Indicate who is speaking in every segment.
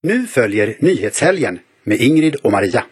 Speaker 1: Nu följer Nyhetshelgen med Ingrid och Maria.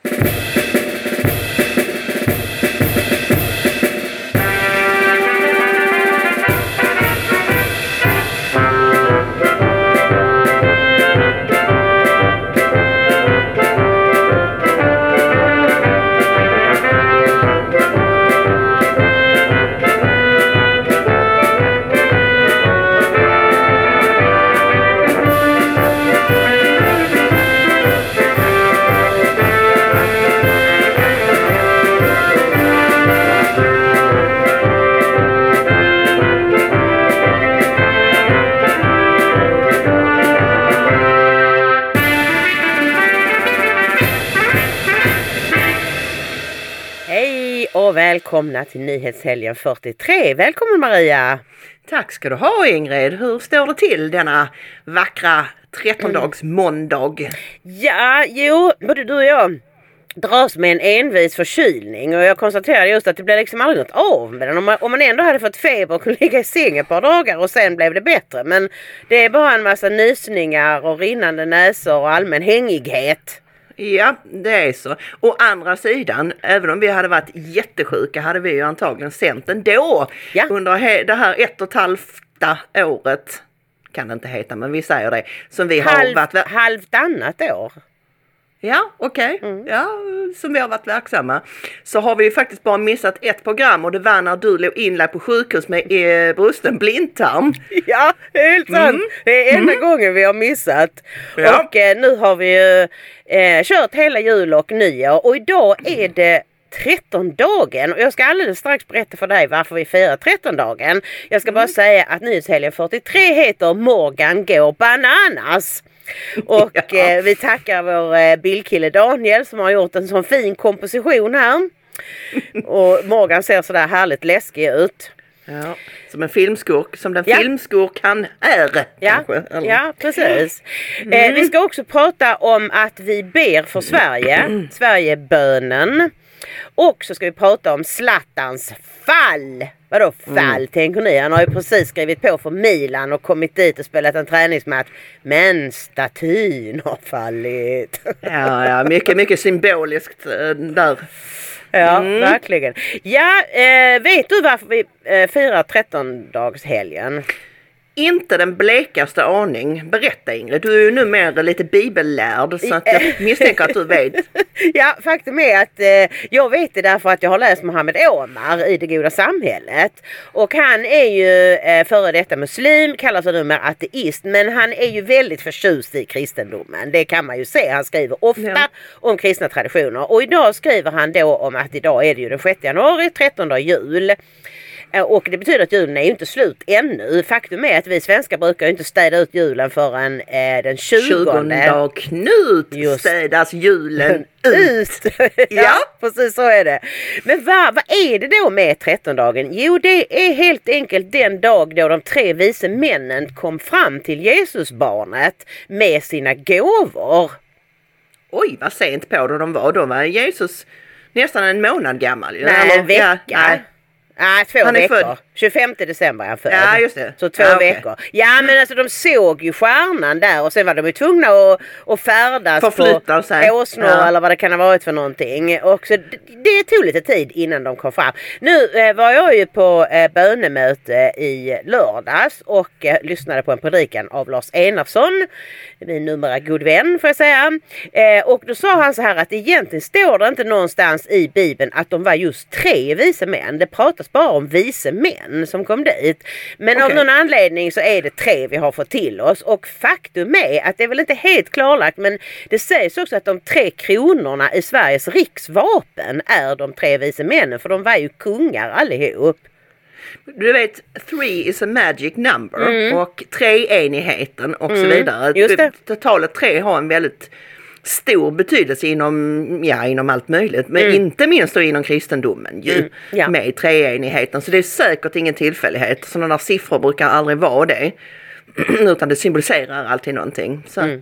Speaker 2: Och välkomna till Nyhetshelgen 43. Välkommen Maria!
Speaker 3: Tack ska du ha Ingrid. Hur står det till denna vackra 13-dags måndag?
Speaker 2: Ja, både du och jag dras med en envis förkylning och jag konstaterade just att det blev liksom aldrig något av med den. Om man ändå hade fått feber och kunde ligga i säng ett par dagar och sen blev det bättre. Men det är bara en massa nysningar och rinnande näsor och allmän hängighet.
Speaker 3: Ja, det är så. Å andra sidan, även om vi hade varit jättesjuka hade vi ju antagligen sänt ändå. Ja. Under det här 1,5 året, kan det inte heta, men vi säger det. Som vi har varit...
Speaker 2: Halvtannat år.
Speaker 3: Ja, okej. Ja, som vi har varit verksamma. Så har vi ju faktiskt bara missat ett program och det var när du låg inlagd på sjukhus med brusten blindtarm.
Speaker 2: Ja, helt sant. Det är enda gången vi har missat. Ja. Och nu har vi ju kört hela jul och nyår och idag är det 13-dagen och jag ska alldeles strax berätta för dig varför vi firar 13-dagen. Jag ska bara säga att Nyhetshelgen 43 heter Morgan går bananas. Och vi tackar vår bildkille Daniel som har gjort en sån fin komposition här. Och Morgan ser sådär härligt läskig ut.
Speaker 3: Ja, som en filmskurk, som den filmskurk han är.
Speaker 2: Ja, ja precis. Vi ska också prata om att vi ber för Sverige, Sverigebönen. Och så ska vi prata om Zlatans fall. Vadå fall, tänker ni? Han har ju precis skrivit på för Milan och kommit dit och spelat en träningsmatch. Men statyn har fallit.
Speaker 3: Ja, mycket symboliskt där.
Speaker 2: Ja, verkligen. Ja, vet du varför vi firar 13-dagshelgen?
Speaker 3: Inte den blekaste aning. Berätta Ingrid, du är ju numera lite bibellärd så att jag misstänker att du vet.
Speaker 2: Ja, faktum är att jag vet det därför att jag har läst Mohammed Omar i Det goda samhället. Och han är ju före detta muslim, kallar sig numera ateist. Men han är ju väldigt förtjust i kristendomen. Det kan man ju se. Han skriver ofta om kristna traditioner. Och idag skriver han då om att idag är det ju den 6 januari, 13 jul. Och det betyder att julen är ju inte slut ännu. Faktum är att vi svenskar brukar ju inte städa ut julen förrän den 20.
Speaker 3: Knut städas julen ut.
Speaker 2: Ja, precis så är det. Men vad är det då med 13-dagen? Jo, det är helt enkelt den dag då de 3 vise männen kom fram till Jesusbarnet med sina gåvor.
Speaker 3: Oj, vad sent på de var. Då var Jesus nästan en månad gammal.
Speaker 2: Nej, en vecka. Nej. 2 veckor. 25 december är han född.
Speaker 3: Ja, just det.
Speaker 2: Så 2 veckor. Ja, men alltså de såg ju stjärnan där och sen var de ju tvungna att färdas
Speaker 3: förflytta sig.
Speaker 2: Åsnor eller vad det kan ha varit för någonting. Och så det tog lite tid innan de kom fram. Nu var jag ju på bönemöte i lördags och lyssnade på en predikan av Lars Enarsson, min numera god vän får jag säga. Och då sa han så här att egentligen står det inte någonstans i Bibeln att de var just 3 vise män. Det pratas bara om vise män som kom dit. Men av någon anledning så är det 3 vi har fått till oss. Och faktum är att det är väl inte helt klarlagt, men det sägs också att de 3 kronorna i Sveriges riksvapen är de 3 vise männen. För de var ju kungar allihop.
Speaker 3: Du vet, 3 is a magic number och 3-enigheten och så vidare.
Speaker 2: Just det.
Speaker 3: Talet 3 har en väldigt stor betydelse inom allt möjligt. Men inte minst då inom kristendomen med 3-enigheten. Så det är säkert ingen tillfällighet. Sådana där siffror brukar aldrig vara det. Utan det symboliserar alltid någonting. Så att,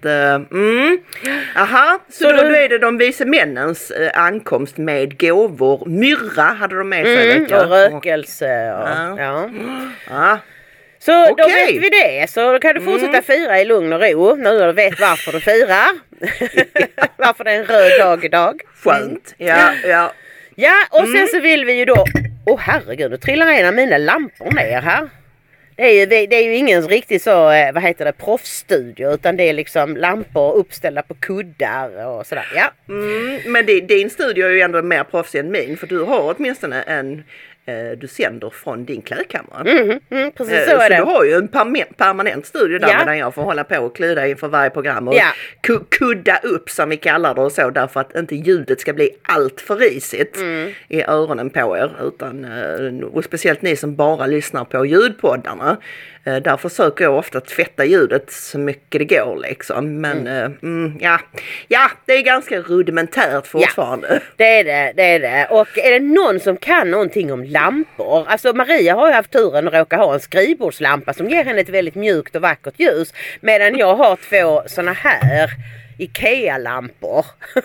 Speaker 3: så då är det de vise männens ankomst med gåvor. Myrra hade de med sig.
Speaker 2: Och rökelse. Så då vet vi det. Så då kan du fortsätta fira i lugn och ro. Nu när du vet varför du firar. Varför det är en röd dag idag.
Speaker 3: Skönt. Ja.
Speaker 2: Ja, och sen så vill vi ju då... herregud, nu trillar en av mina lampor ner här. Det är ju ingen riktigt så, proffsstudio, utan det är liksom lampor uppställda på kuddar och sådär. Ja.
Speaker 3: Men din studio är ju ändå mer proffsig än min, för du har åtminstone du sänder från din klädkammare.
Speaker 2: Precis så är det.
Speaker 3: Du har ju en permanent studio där medan jag får hålla på och kluda inför varje program och kudda upp som vi kallar det och så, därför att inte ljudet ska bli allt för risigt i öronen på er, utan och speciellt ni som bara lyssnar på ljudpoddarna. Där försöker jag ofta tvätta ljudet så mycket det går liksom. Men det är ganska rudimentärt fortfarande.
Speaker 2: Ja, det är det. Och är det någon som kan någonting om lampor? Alltså Maria har ju haft turen att råka ha en skrivbordslampa som ger henne ett väldigt mjukt och vackert ljus. Medan jag har 2 såna här IKEA-lampor.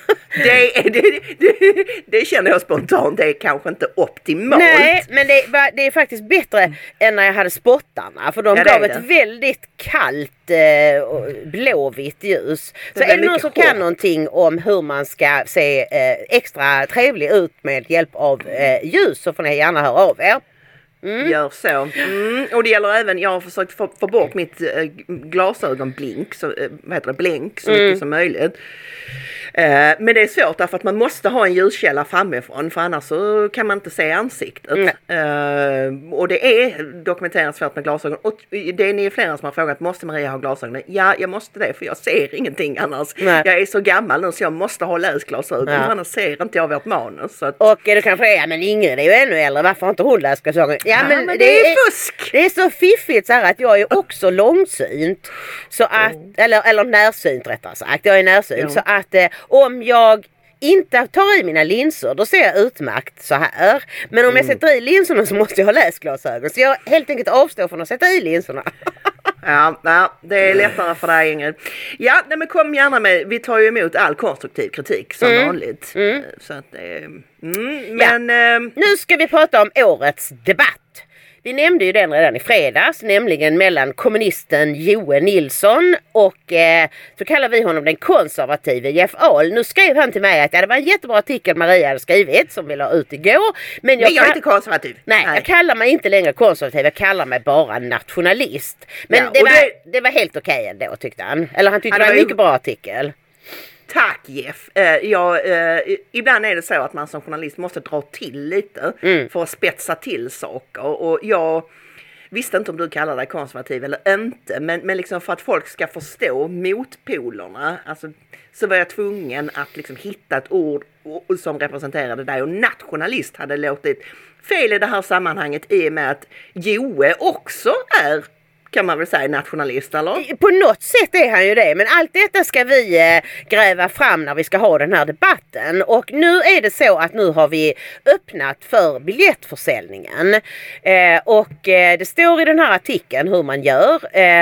Speaker 2: Det känner jag spontant, det är kanske inte optimalt. Nej, men det är faktiskt bättre än när jag hade spottarna, för de gav ett väldigt kallt blåvitt ljus. Så är det någon som kan någonting om hur man ska se extra trevlig ut med hjälp av ljus, så får ni gärna höra av er.
Speaker 3: Gör så. Och det gäller även, jag har försökt få bort mitt glasögonblink, blänk så mycket som möjligt. Men det är svårt därför att man måste ha en ljuskälla framifrån, för annars så kan man inte se ansiktet. Och det är dokumenterat svårt med glasögon. Och det är ni flera som har frågat, måste Maria ha glasögon? Ja, jag måste det, för jag ser ingenting annars. Nej. Jag är så gammal nu så jag måste ha läsglasögon, för annars ser inte jag vårt manus. Så att... Och
Speaker 2: du kan fråga, men Ingrid är ju ännu äldre, varför har inte hon läsglasögon?
Speaker 3: Ja, men det är fusk!
Speaker 2: Det är så fiffigt så här att jag är också långsynt. Så att, eller närsynt rättare sagt. Jag är närsynt. Så att om jag inte tar i mina linser, då ser jag utmärkt så här. Men om jag sätter i linserna så måste jag ha läsglasögon. Så jag helt enkelt avstår från att sätta i linserna.
Speaker 3: Ja, det är lättare för dig, Ingrid. Ja, men kom gärna med. Vi tar ju emot all konstruktiv kritik som vanligt. Så att,
Speaker 2: nu ska vi prata om årets debatt. Vi nämnde ju den redan i fredags, nämligen mellan kommunisten Joe Nilsson och så kallar vi honom den konservative Jeff Ahl. Nu skrev han till mig att det var en jättebra artikel Maria hade skrivit som vi la ut igår. Men jag är
Speaker 3: inte konservativ.
Speaker 2: Nej, jag kallar mig inte längre konservativ, jag kallar mig bara nationalist. Men det var helt okej ändå, tyckte han. Eller han tyckte det var en mycket bra artikel.
Speaker 3: Tack Jeff. Ibland är det så att man som journalist måste dra till lite för att spetsa till saker. Och jag visste inte om du kallar dig konservativ eller inte. Men liksom för att folk ska förstå motpolerna, alltså, så var jag tvungen att liksom hitta ett ord som representerade dig. Och nationalist hade låtit fel i det här sammanhanget i och med att Joe också är, kan man väl säga, nationalist, eller?
Speaker 2: På något sätt är han ju det, men allt detta ska vi gräva fram när vi ska ha den här debatten. Och nu är det så att nu har vi öppnat för biljettförsäljningen. Det står i den här artikeln hur man gör.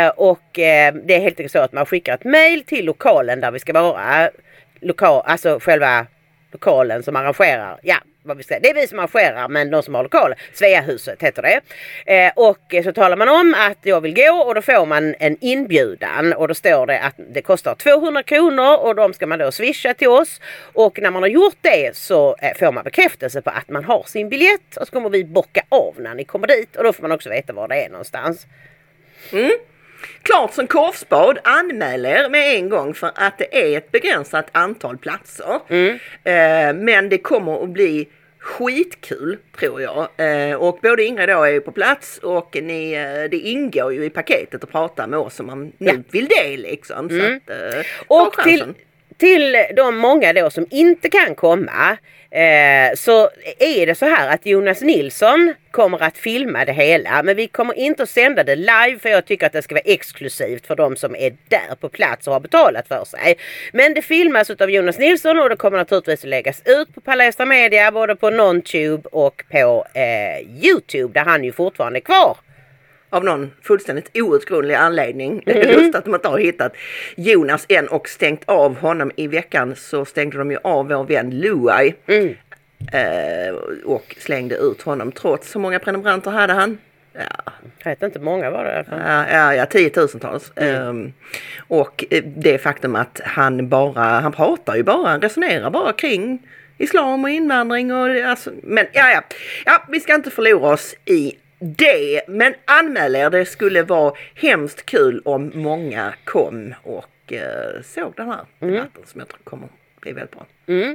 Speaker 2: Det är helt enkelt så att man skickar ett mejl till lokalen där vi ska vara. Alltså själva lokalen som arrangerar. Ja. Det är vi som arrangerar, men de som har lokal, Sveahuset heter det. Och så talar man om att jag vill gå, och då får man en inbjudan, och då står det att det kostar 200 kronor och de ska man då swisha till oss. Och när man har gjort det så får man bekräftelse på att man har sin biljett, och så kommer vi bocka av när ni kommer dit, och då får man också veta var det är någonstans.
Speaker 3: Klart som korvspad, anmäl er med en gång, för att det är ett begränsat antal platser. Men det kommer att bli skitkul, tror jag. Och både Ingrid då är ju på plats, och det ingår ju i paketet att prata med oss om man nu vill det liksom. Så att,
Speaker 2: och till de många då som inte kan komma, så är det så här att Jonas Nilsson kommer att filma det hela, men vi kommer inte att sända det live, för jag tycker att det ska vara exklusivt för de som är där på plats och har betalat för sig. Men det filmas av Jonas Nilsson, och det kommer naturligtvis att läggas ut på Palestra Media, både på NonTube och på YouTube, där han ju fortfarande är kvar.
Speaker 3: Av någon fullständigt outgrundlig anledning. Just att de inte har hittat Jonas än och stängt av honom i veckan, så stängde de ju av vår vän Louis och slängde ut honom, trots hur många prenumeranter hade han?
Speaker 2: Jag vet inte, många var det i alla fall.
Speaker 3: Ja, 10-tusentals. Och det faktum att han pratar ju bara, han resonerar bara kring islam och invandring och alltså, men ja, vi ska inte förlora oss i det, men anmäl er, det skulle vara hemskt kul om många kom och såg den här debatten som jag tror kommer bli väldigt bra.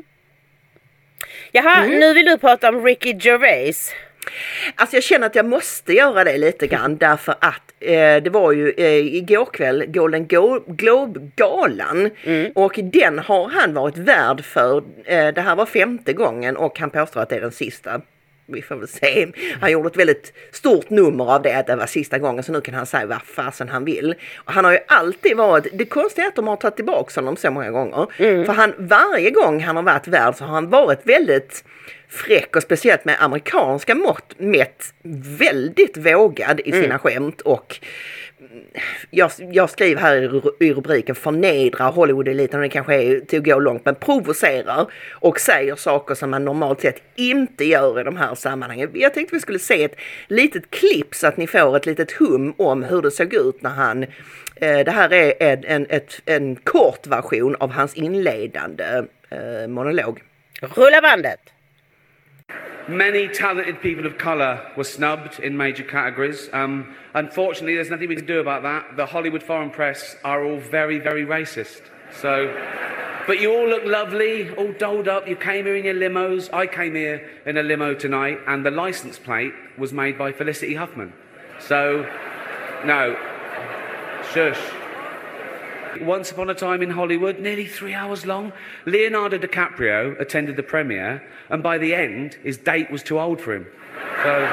Speaker 2: Jaha, nu vill du prata om Ricky Gervais.
Speaker 3: Alltså jag känner att jag måste göra det lite grann därför att det var ju igår kväll Golden Globe-galan och den har han varit värd för. Det här var 5:e gången och han påstår att det är den sista. Vi får väl se. Han gjorde ett väldigt stort nummer av det att det var sista gången, så nu kan han säga vad fasen han vill. Och han har ju alltid varit, det konstiga är att de har tagit tillbaka honom så många gånger. För varje gång han har varit värd så har han varit väldigt fräck och speciellt med amerikanska mått mätt väldigt vågad i sina skämt och jag skriver här i rubriken förnedrar Hollywood-eliten, och det kanske är till att gå långt, men provocerar och säger saker som man normalt sett inte gör i de här sammanhangen. Jag tänkte vi skulle se ett litet klipp så att ni får ett litet hum om hur det såg ut när han det här är en kort version av hans inledande monolog.
Speaker 2: Rulla bandet!
Speaker 4: Many talented people of colour were snubbed in major categories. Unfortunately, there's nothing we can do about that. The Hollywood foreign press are all very, very racist. So, but you all look lovely, all dolled up. You came here in your limos. I came here in a limo tonight, and the licence plate was made by Felicity Huffman. So, no, shush. Once upon a time in Hollywood, nearly 3 hours long, Leonardo DiCaprio attended the premiere, and by the end, his date was too old for him. So,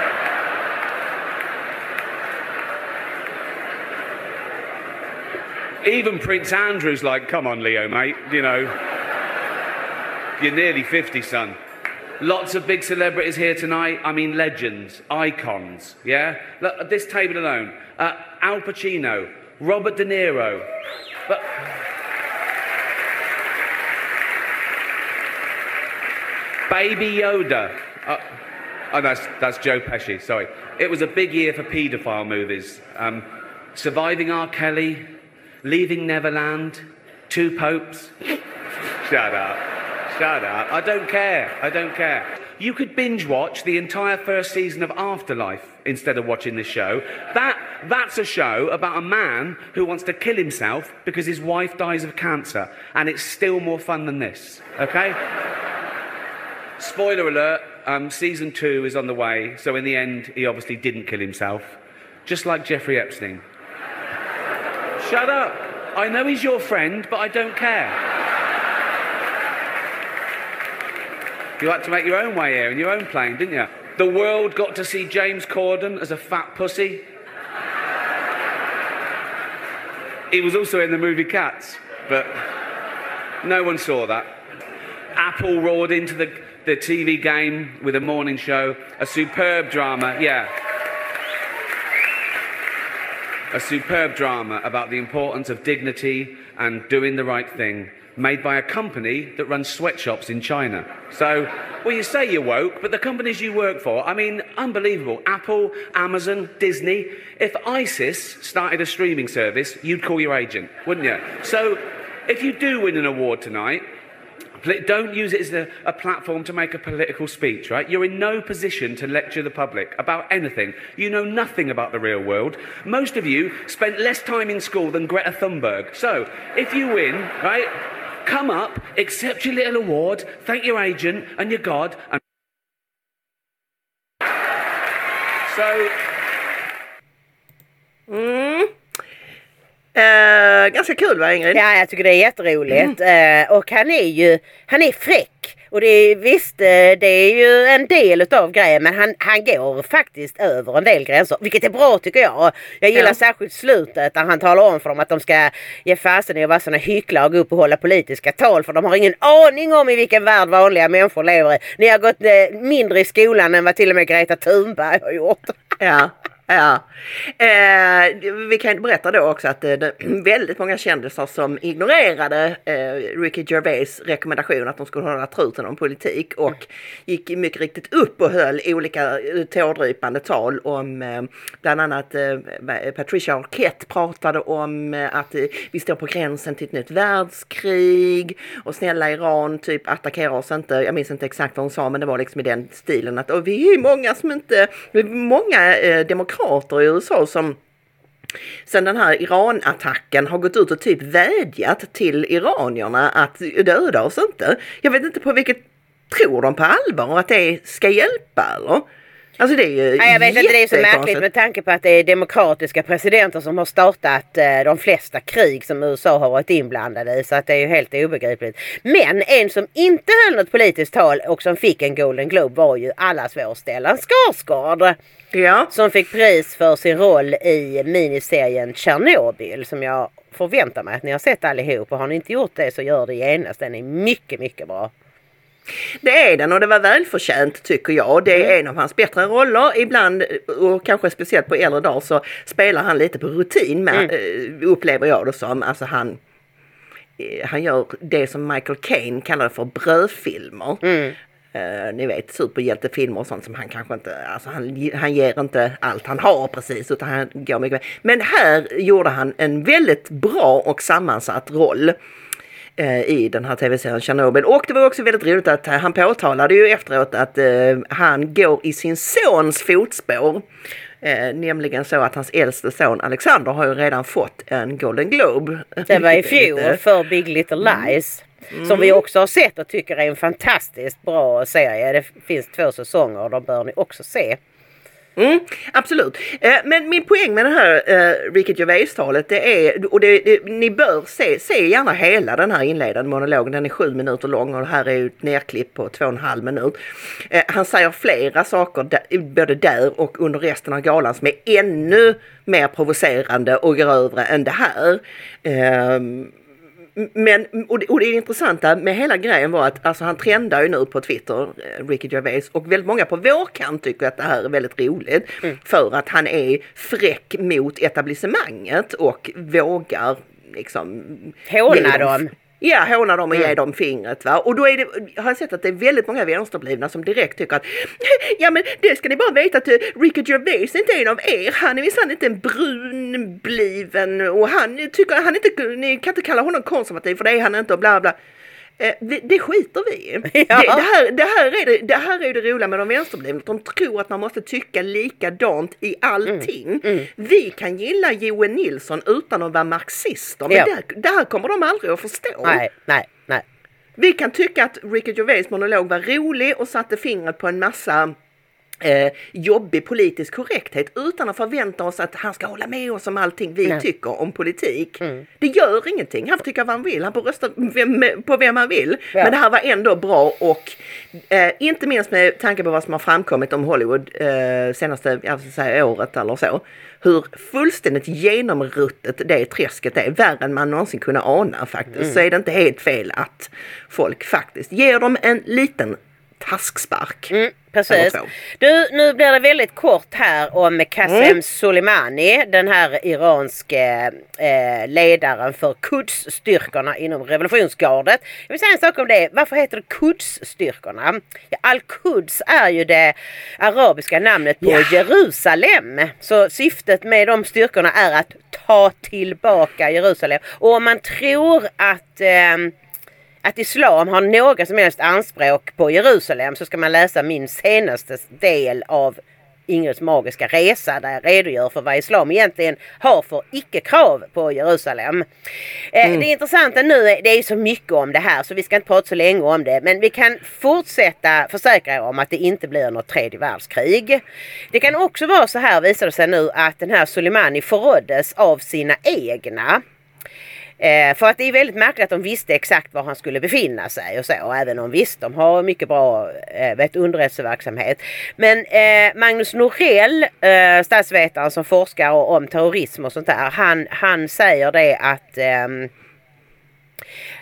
Speaker 4: even Prince Andrew's like, come on, Leo, mate, you know, you're nearly 50, son. Lots of big celebrities here tonight. I mean, legends, icons, yeah? Look, at this table alone, Al Pacino, Robert De Niro, but Baby Yoda. Oh, that's Joe Pesci. Sorry, it was a big year for paedophile movies. Surviving R. Kelly, Leaving Neverland, Two Popes. Shut up. I don't care. You could binge watch the entire first season of Afterlife instead of watching this show. That's a show about a man who wants to kill himself because his wife dies of cancer, and it's still more fun than this, okay? Spoiler alert, season 2 is on the way, so in the end he obviously didn't kill himself, just like Jeffrey Epstein. Shut up. I know he's your friend, but I don't care. You had to make your own way here in your own plane, didn't you? The world got to see James Corden as a fat pussy. He was also in the movie Cats, but no one saw that. Apple roared into the TV game with a morning show, a superb drama, yeah. A superb drama about the importance of dignity and doing the right thing, made by a company that runs sweatshops in China. So, well, you say you're woke, but the companies you work for, I mean, unbelievable. Apple, Amazon, Disney. If ISIS started a streaming service, you'd call your agent, wouldn't you? So, if you do win an award tonight, don't use it as a platform to make a political speech, right? You're in no position to lecture the public about anything. You know nothing about the real world. Most of you spent less time in school than Greta Thunberg. So, if you win, right, come up, accept your little award, thank your agent and your God, and so...
Speaker 3: Ganska kul, va, Ingrid?
Speaker 2: Ja, jag tycker det är jätteroligt. Och han är fräck. Och det är ju en del utav grejen, men han går faktiskt över en del gränser, vilket är bra tycker jag. Jag gillar särskilt slutet där han talar om för dem att de ska ge fasen i att vara såna hycklare och gå upp och hålla politiska tal, för de har ingen aning om i vilken värld vanliga människor lever i. Ni har gått mindre i skolan än vad till och med Greta Thunberg har gjort.
Speaker 3: Ja. Ja. Vi kan berätta då också att det är väldigt många kändisar som ignorerade Ricky Gervais rekommendation att de skulle hålla truten om politik och gick mycket riktigt upp och höll olika tårdrypande tal om bland annat Patricia Arquette pratade om att vi står på gränsen till ett nytt världskrig och snälla Iran typ attackerar oss inte. Jag minns inte exakt vad hon sa, men det var liksom i den stilen att och vi är många demokrater i USA som sen den här Iran-attacken har gått ut och typ vädjat till iranierna att döda oss inte. Jag vet inte på vilket tror de på allvar och att det ska hjälpa eller? Alltså det är ju
Speaker 2: jag vet inte, det är så märkligt med tanke på att det är demokratiska presidenter som har startat de flesta krig som USA har varit inblandade i, så att det är ju helt obegripligt. Men en som inte höll något politiskt tal och som fick en Golden Globe var ju allas vår Stellan Skarsgård.
Speaker 3: Ja.
Speaker 2: Som fick pris för sin roll i miniserien Chernobyl som jag förväntar mig att ni har sett allihop, och har ni inte gjort det så gör det genast, den är mycket, mycket bra.
Speaker 3: Det är den och det var välförtjänt tycker jag. Det är en av hans bättre roller. Ibland och kanske speciellt på äldre dagar så spelar han lite på rutin med, upplever jag det som. Alltså han gör det som Michael Caine kallar för brödfilmer. Ni vet, superhjältefilmer och sånt som han kanske inte, alltså han ger inte allt han har precis utan han går mycket med. Men här gjorde han en väldigt bra och sammansatt roll i den här tv-serien Chernobyl. Och det var också väldigt roligt att han påtalade ju efteråt att han går i sin sons fotspår. Nämligen så att hans äldste son Alexander har ju redan fått en Golden Globe.
Speaker 2: Det var i fjol för Big Little Lies. Som vi också har sett och tycker är en fantastiskt bra serie. Det finns 2 säsonger och de bör ni också se.
Speaker 3: Absolut. Men min poäng med det här Ricky Gervais-talet det är, och ni bör se gärna hela den här inledande monologen, den är 7 minuter lång och det här är ju ett nerklipp på 2,5 minut. Han säger flera saker både där och under resten av galan som är ännu mer provocerande och grövre än det här. Men, och det intressanta med hela grejen var att alltså, han trendar ju nu på Twitter, Ricky Gervais, och väldigt många på vår kant tycker att det här är väldigt roligt för att han är fräck mot etablissemanget och vågar liksom
Speaker 2: håna dem.
Speaker 3: Ja, håna dem och ge dem fingret. Va? Och då är det, har jag sett att det är väldigt många vänsterblivna som direkt tycker att ja men det ska ni bara veta att Ricky Gervais är inte en av er. Han är visst inte en brunbliven och han tycker han inte, ni kan inte kalla honom konservativ för det är han inte och bla bla. Det skiter vi i. Ja. Det här är det roliga med de vänsterblivna. De tror att man måste tycka likadant i allting. Vi kan gilla Joel Nilsson utan att vara marxister. Men det här kommer de aldrig att förstå.
Speaker 2: Nej.
Speaker 3: Vi kan tycka att Ricky Gervais monolog var rolig och satte fingret på en massa jobbig politisk korrekthet utan att förvänta oss att han ska hålla med oss om allting vi tycker om politik. Det gör ingenting. Han får tycka vad han vill. Han får rösta på vem han vill. Ja. Men det här var ändå bra och inte minst med tanke på vad som har framkommit om Hollywood senaste året eller så. Hur fullständigt genomruttet det träsket är, värre än man någonsin kunde ana faktiskt. Så är det inte helt fel att folk faktiskt ger dem en liten taskspark.
Speaker 2: Precis. Du, nu blir det väldigt kort här om Qasem Soleimani, den här iranske ledaren för Quds-styrkorna inom revolutionsgardet. Jag vill säga en sak om det. Varför heter det Quds-styrkorna? Ja, Al-Quds är ju det arabiska namnet på Jerusalem. Så syftet med de styrkorna är att ta tillbaka Jerusalem. Och om man tror att islam har några som helst anspråk på Jerusalem så ska man läsa min senaste del av Ingrids magiska resa där jag redogör för vad islam egentligen har för icke-krav på Jerusalem. Det intressanta nu är det är så mycket om det här så vi ska inte prata så länge om det, men vi kan fortsätta försäkra om att det inte blir något tredje världskrig. Det kan också vara så här, visar det sig nu, att den här Soleimani förråddes av sina egna. För att det är väldigt märkligt att de visste exakt var han skulle befinna sig och så. Och även om visst, de har mycket bra underrättelseverksamhet. Men Magnus Norell, statsvetaren som forskar om terrorism och sånt där, han säger det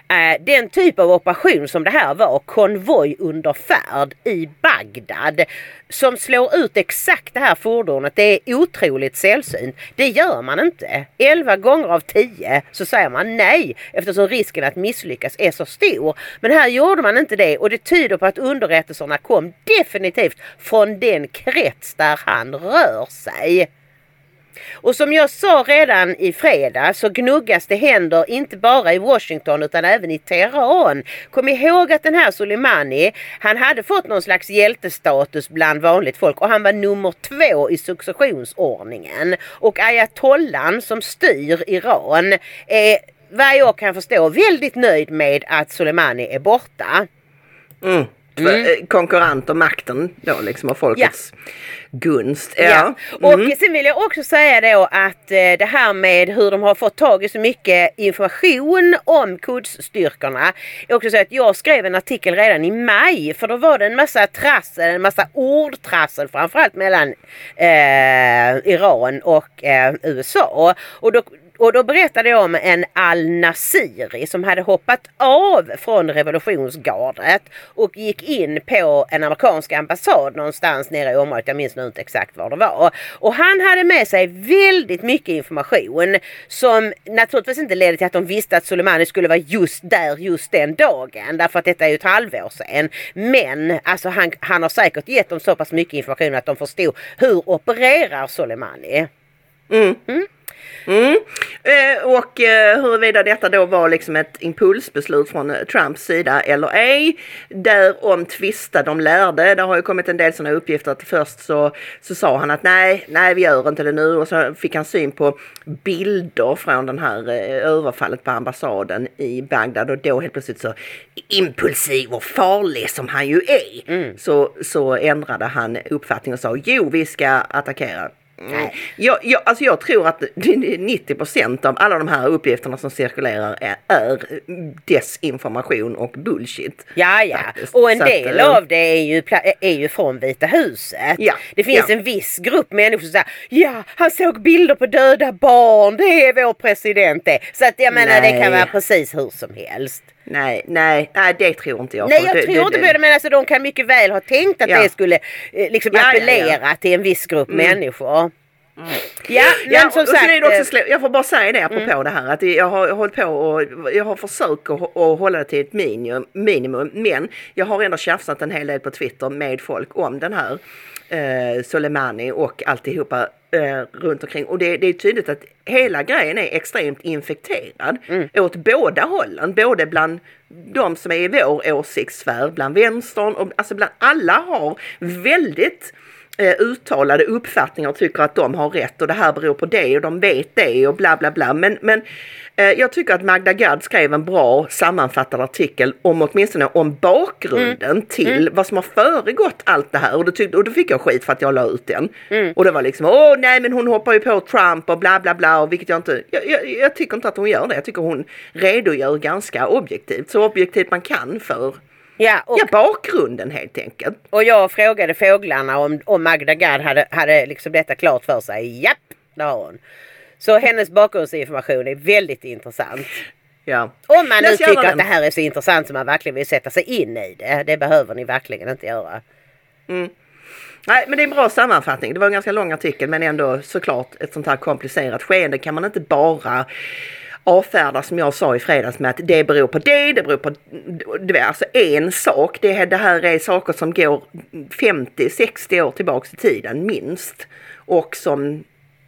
Speaker 2: den typ av operation som det här var, konvoj under färd i Bagdad, som slår ut exakt det här fordonet, det är otroligt sällsynt. Det gör man inte. 11 gånger av 10 så säger man nej, eftersom risken att misslyckas är så stor. Men här gjorde man inte det, och det tyder på att underrättelserna kom definitivt från den krets där han rör sig. Och som jag sa redan i fredag så gnuggas det händer inte bara i Washington utan även i Teheran. Kom ihåg att den här Soleimani, han hade fått någon slags hjältestatus bland vanligt folk och han var nummer 2 i successionsordningen. Och ayatollan som styr Iran är, vad jag kan förstå, väldigt nöjd med att Soleimani är borta.
Speaker 3: Konkurrent och makten då liksom av folkets gunst.
Speaker 2: Ja. Och sen vill jag också säga då att det här med hur de har fått tag i så mycket information om Quds-styrkorna är också så att jag skrev en artikel redan i maj, för då var det en massa trassel, en massa ordtrassel framförallt mellan Iran och USA, och då berättade jag om en al-Nasiri som hade hoppat av från revolutionsgardet och gick in på en amerikansk ambassad någonstans nere i området. Jag minns nu inte exakt var det var. Och han hade med sig väldigt mycket information som naturligtvis inte ledde till att de visste att Soleimani skulle vara just där just den dagen. Därför att detta är ju ett halvår sedan. Men alltså han har säkert gett dem så pass mycket information att de förstod hur opererar Soleimani.
Speaker 3: Och huruvida detta då var liksom ett impulsbeslut från Trumps sida eller ej, därom tvista de lärde. Det har ju kommit en del sådana uppgifter att först så sa han att nej vi gör inte det nu, och så fick han syn på bilder från den här överfallet på ambassaden i Bagdad, och då helt plötsligt så impulsiv och farlig som han ju är så ändrade han uppfattning och sa jo, vi ska attackera. Jag tror att 90% av alla de här uppgifterna som cirkulerar är desinformation och bullshit.
Speaker 2: Ja. Faktiskt. Och en del av det är ju från Vita huset. Ja. Det finns en viss grupp människor som säger han såg bilder på döda barn, det är vår president det. Så att jag menar, det kan vara precis hur som helst.
Speaker 3: Nej, det tror inte jag.
Speaker 2: Nej, jag tror inte på det, men alltså, de kan mycket väl ha tänkt att det skulle liksom appellera till en viss grupp människor. Men som sagt,
Speaker 3: jag får bara säga det apropå det här, att jag har hållit på och jag har försökt att hålla det till ett minimum, men jag har ändå tjafsat en hel del på Twitter med folk om den här Soleimani och alltihopa runt omkring, och det är tydligt att hela grejen är extremt infekterad åt båda hållen, både bland de som är i vår åsiktssfär, bland vänstern och alltså bland alla har väldigt uttalade uppfattningar och tycker att de har rätt och det här beror på det och de vet det och bla bla bla. Men jag tycker att Magda Gad skrev en bra sammanfattad artikel åtminstone om bakgrunden till vad som har föregått allt det här, och då fick jag skit för att jag la ut den. Och det var liksom, nej men hon hoppar ju på Trump och bla bla bla, och vilket jag inte, jag tycker inte att hon gör det. Jag tycker hon redogör ganska objektivt, så objektivt man kan för bakgrunden helt enkelt.
Speaker 2: Och jag frågade fåglarna om Magda Gad hade liksom detta klart för sig. Japp, det har hon. Så hennes bakgrundsinformation är väldigt intressant.
Speaker 3: Ja.
Speaker 2: Om man nu tycker att det här är så intressant som man verkligen vill sätta sig in i det. Det behöver ni verkligen inte göra.
Speaker 3: Nej, men det är en bra sammanfattning. Det var en ganska lång artikel, men ändå såklart ett sånt här komplicerat skeende kan man inte bara avfärda, som jag sa i fredags, med att det beror på det beror på det är alltså en sak. Det här är saker som går 50-60 år tillbaka i tiden minst, och som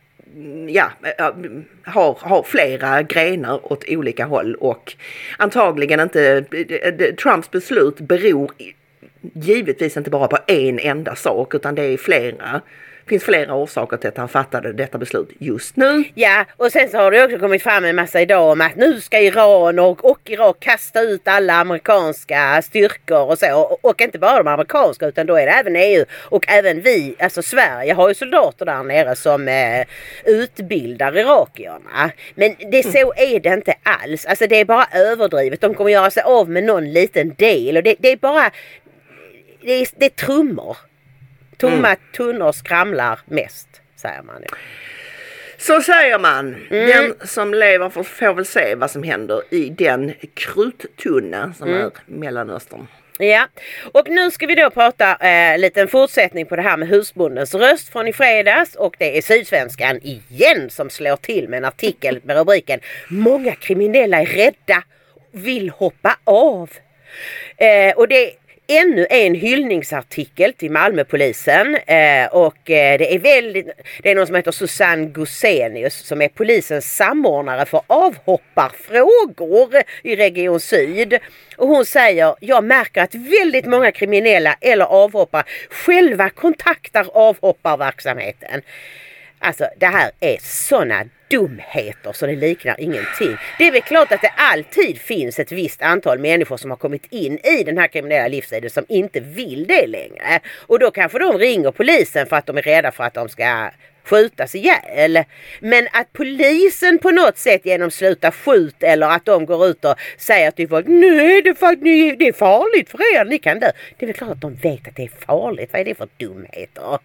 Speaker 3: har flera grenar åt olika håll, och antagligen inte Trumps beslut beror givetvis inte bara på en enda sak, utan det är finns flera orsaker till att han fattade detta beslut just nu. Ja,
Speaker 2: och sen så har det också kommit fram en massa idag om att nu ska Iran och Irak kasta ut alla amerikanska styrkor och så. Och inte bara de amerikanska, utan då är det även EU och även vi, alltså Sverige har ju soldater där nere som utbildar irakierna. Men så är det inte alls. Alltså det är bara överdrivet. De kommer göra sig av med någon liten del, och det är bara det är trummor. Tomma tunnor skramlar mest, säger man ju.
Speaker 3: Så säger man. Den som lever får väl se vad som händer i den kruttunna som är Mellanöstern.
Speaker 2: Ja, och nu ska vi då prata lite en fortsättning på det här med husbondens röst från i fredags, och det är Sydsvenskan igen som slår till med en artikel med rubriken "Många kriminella är rädda, vill hoppa av". Och det är ännu en hyllningsartikel till Malmöpolisen och det är någon som heter Susanne Gosenius som är polisens samordnare för avhopparfrågor i Region Syd. Och hon säger: "Jag märker att väldigt många kriminella eller avhoppare själva kontaktar avhopparverksamheten." Alltså det här är såna dumheter så det liknar ingenting. Det är väl klart att det alltid finns ett visst antal människor som har kommit in i den här kriminella livsstilen som inte vill det längre. Och då kanske de ringer polisen för att de är rädda för att de ska skjutas ihjäl. Men att polisen på något sätt genom sluta skjut eller att de går ut och säger till folk: "Nej, det är farligt för er, ni kan dö." Det är väl klart att de vet att det är farligt. Vad är det för dumheter?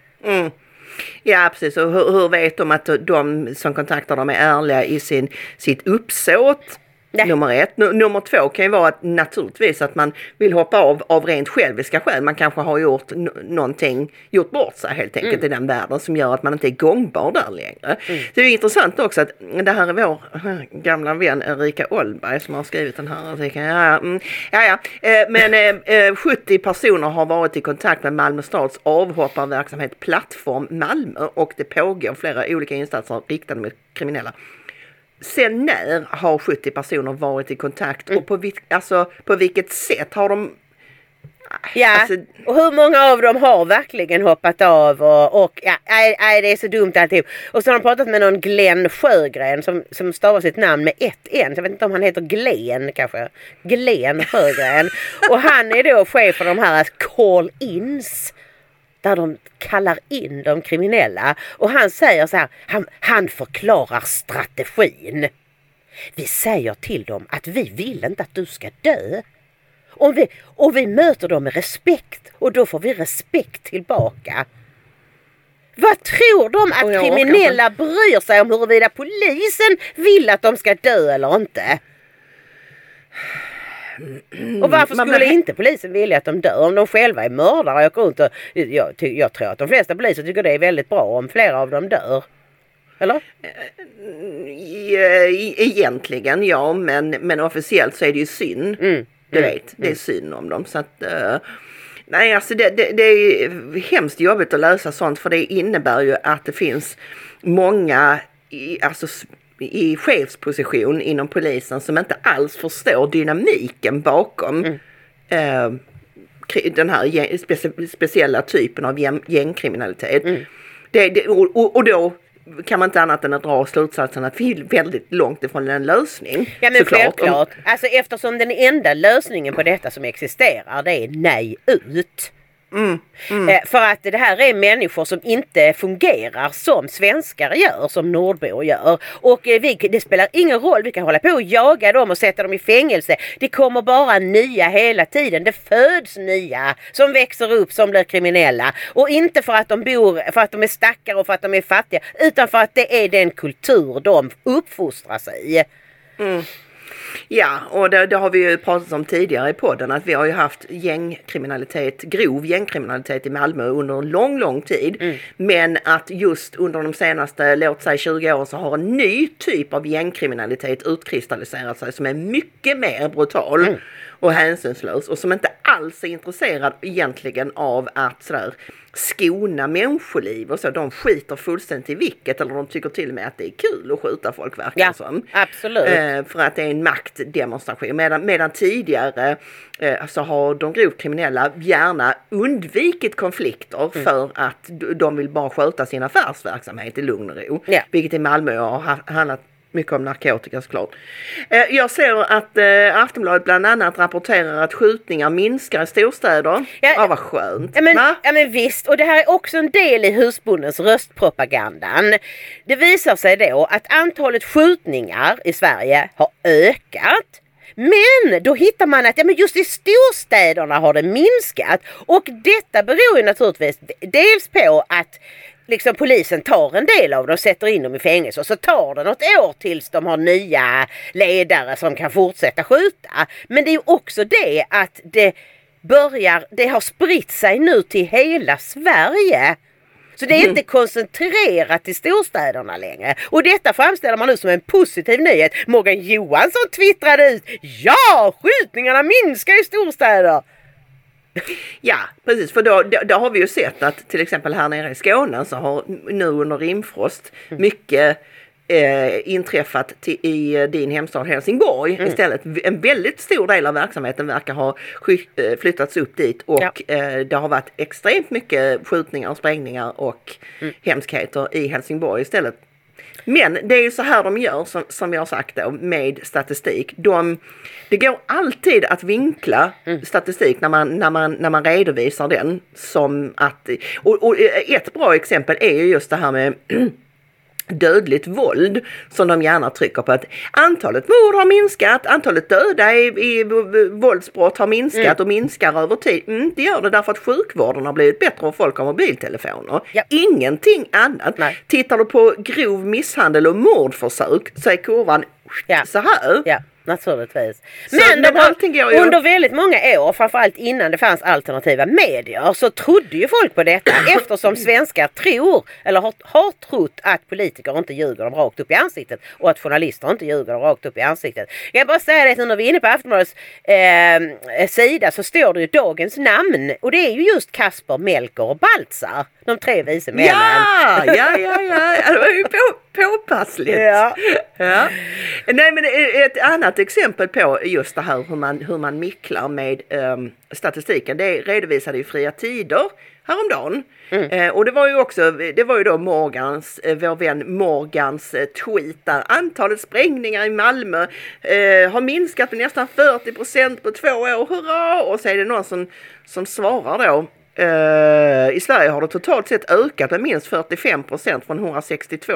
Speaker 3: Ja, precis. Och hur vet de att de som kontaktar dem är ärliga i sitt uppsåt? Nej. Nummer 1. Nummer 2 kan ju vara att naturligtvis att man vill hoppa av rent själviska skäl. Man kanske har gjort gjort bort sig helt enkelt i den världen som gör att man inte är gångbar där längre. Det är ju intressant också att det här är vår gamla vän Erika Ollberg som har skrivit den här artikeln. Men 70 personer har varit i kontakt med Malmö stads avhopparverksamhet Plattform Malmö, och det pågår flera olika insatser riktade mot kriminella. Sen när har 70 personer varit i kontakt och på vilket sätt har de...
Speaker 2: Ja, och hur många av dem har verkligen hoppat av och det är så dumt alltid. Och så har de pratat med någon Glenn Sjögren som stavar sitt namn med ett N. Jag vet inte om han heter Glenn kanske. Glenn Sjögren. Och han är då chef för de här call-ins där de kallar in de kriminella. Och han säger så här, han förklarar strategin. "Vi säger till dem att vi vill inte att du ska dö. Och vi möter dem med respekt, och då får vi respekt tillbaka." Vad tror de att kriminella bryr sig om huruvida polisen vill att de ska dö eller inte? Och varför skulle inte polisen vilja att de dör om de själva är mördare och åker runt? Och jag tror att de flesta poliser tycker det är väldigt bra om flera av dem dör. Eller?
Speaker 3: Egentligen ja, men officiellt så är det ju synd. Du vet, det är synd om dem. Så att, nej, alltså det är hemskt jobbigt att läsa sånt, för det innebär ju att det finns många i chefsposition inom polisen som inte alls förstår dynamiken bakom den här speciella typen av gängkriminalitet. Och då kan man inte annat än att dra slutsatsen att vi är väldigt långt ifrån en lösning.
Speaker 2: Ja, men självklart. Alltså eftersom den enda lösningen på detta som existerar, det är nej ut. För att det här är människor som inte fungerar som svenskar gör, som nordbor gör. Och det spelar ingen roll, vi kan hålla på och jaga dem och sätta dem i fängelse. Det kommer bara nya hela tiden. Det föds nya som växer upp som blir kriminella. Och inte för att de för att de är stackare och för att de är fattiga, utan för att det är den kultur de uppfostrar sig i.
Speaker 3: Ja, och det har vi ju pratat om tidigare i podden, att vi har ju haft grov gängkriminalitet i Malmö under en lång tid. Men att just under de senaste, låt säga 20 år, så har en ny typ av gängkriminalitet utkristalliserat sig som är mycket mer brutal och hänsynslös, och som inte alls är intresserad egentligen av att sådär skona människoliv och så. De skiter fullständigt i vilket, eller de tycker till och med att det är kul att skjuta folk, verkar som.
Speaker 2: Absolut.
Speaker 3: För att det är en maktdemonstration. Medan tidigare så har de grovt kriminella gärna undvikit konflikter för att de vill bara sköta sin affärsverksamhet i lugn och ro. Ja. Vilket i Malmö har handlat mycket om narkotika såklart. Jag ser att Aftonbladet bland annat rapporterar att skjutningar minskar i storstäder. Ja, vad skönt.
Speaker 2: Ja men visst, och det här är också en del i husbondens röstpropagandan. Det visar sig då att antalet skjutningar i Sverige har ökat. Men då hittar man att just i storstäderna har det minskat. Och detta beror ju naturligtvis dels på att liksom polisen tar en del av dem och sätter in dem i fängelse och så tar det något år tills de har nya ledare som kan fortsätta skjuta. Men det är ju också det att det har spritt sig nu till hela Sverige. Så det är inte koncentrerat till storstäderna längre. Och detta framställer man nu som en positiv nyhet. Morgan Johansson twittrade ut: ja, skjutningarna minskar i storstäder.
Speaker 3: Ja, precis. För då har vi ju sett att till exempel här nere i Skåne så har nu under rimfrost mycket inträffat i din hemstad Helsingborg. Istället en väldigt stor del av verksamheten verkar ha flyttats upp dit och det har varit extremt mycket skjutningar, sprängningar och hemskheter i Helsingborg istället. Men det är ju så här de gör som jag har sagt då, med statistik. Det går alltid att vinkla statistik när man redovisar den som att... Och ett bra exempel är ju just det här med dödligt våld som de gärna trycker på, att antalet mord har minskat, antalet döda i våldsbrott har minskat och minskar över tid. Det gör det därför att sjukvården har blivit bättre och folk har mobiltelefoner. Ja. Ingenting annat. Nej. Tittar du på grov misshandel och mordförsök så är kurvan så här. Ja.
Speaker 2: Naturligtvis. Men under väldigt många år, framförallt innan det fanns alternativa medier, så trodde ju folk på detta eftersom svenskar tror, eller har trott att politiker inte ljuger dem rakt upp i ansiktet och att journalister inte ljuger dem rakt upp i ansiktet. Jag bara säga det att när vi är inne på Aftonbladets sida så står det ju dagens namn och det är ju just Kasper, Melker och Baltzar, de 3 vise männen.
Speaker 3: Ja, det var ju påpassligt. Ja. Nej, men ett annat exempel på just det här hur man micklar med statistiken, det redovisade ju Fria Tider häromdagen. Och det var ju då vår vän Morgans tweet där antalet sprängningar i Malmö har minskat med nästan 40% på 2 år, hurra! Och så är det någon som svarar då: i Sverige har det totalt sett ökat med minst 45% från 162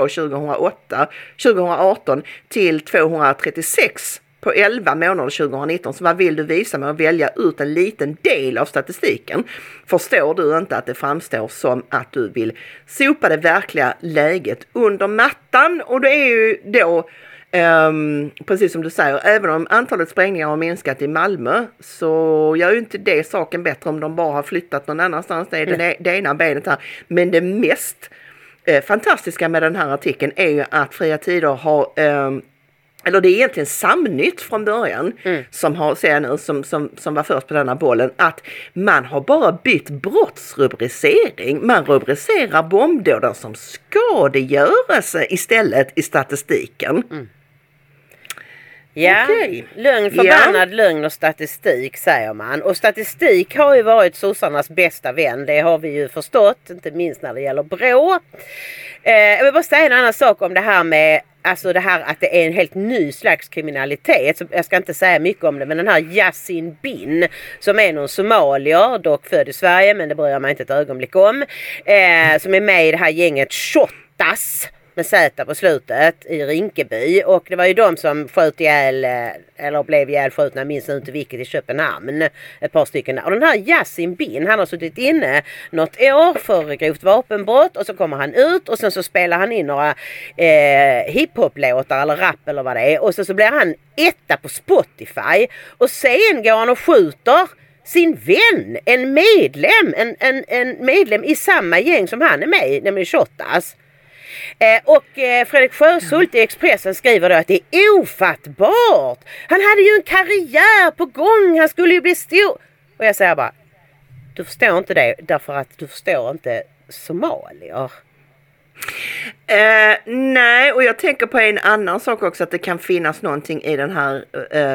Speaker 3: 2018 till 236 på 11 månader 2019. Så vad vill du visa med att välja ut en liten del av statistiken? Förstår du inte att det framstår som att du vill sopa det verkliga läget under mattan? Och det är ju då precis som du säger, även om antalet sprängningar har minskat i Malmö så gör ju inte det saken bättre om de bara har flyttat någon annanstans. Det är det ena benet här. Men det mest fantastiska med den här artikeln är ju att Fria Tider har eller det är egentligen Samnytt från början som har sen som var först på denna bollen, att man har bara bytt brottsrubricering. Man rubricerar bombdåden som skadegörelse istället i statistiken.
Speaker 2: Ja, lögn, förbannad lögn och statistik säger man. Och statistik har ju varit sossarnas bästa vän. Det har vi ju förstått, inte minst när det gäller Brå. Jag vill bara säga en annan sak om det här med det här att det är en helt ny slags kriminalitet. Så jag ska inte säga mycket om det, men den här Yasin Bin som är någon somalier, dock född i Sverige, men det bryr jag mig inte ett ögonblick om. Som är med i det här gänget Shottaz med Z på slutet i Rinkeby, och det var ju de som sköt ihjäl eller blev ihjälskjutna, jag minns inte vilket, i Köpenhamn, ett par stycken där. Och den här Yasin Bin, han har suttit inne något år för grovt vapenbrott och så kommer han ut och sen så spelar han in några hiphop-låtar eller rap eller vad det är, och så blir han etta på Spotify och sen går han och skjuter sin vän, en medlem i samma gäng som han är med i, nämligen Shottaz. Och Fredrik Sjöshult i Expressen skriver då att det är ofattbart. Han hade ju en karriär på gång, han skulle ju bli stor. Och jag säger bara, du förstår inte det därför att du förstår inte somalier.
Speaker 3: Nej, och jag tänker på en annan sak också, att det kan finnas någonting i den här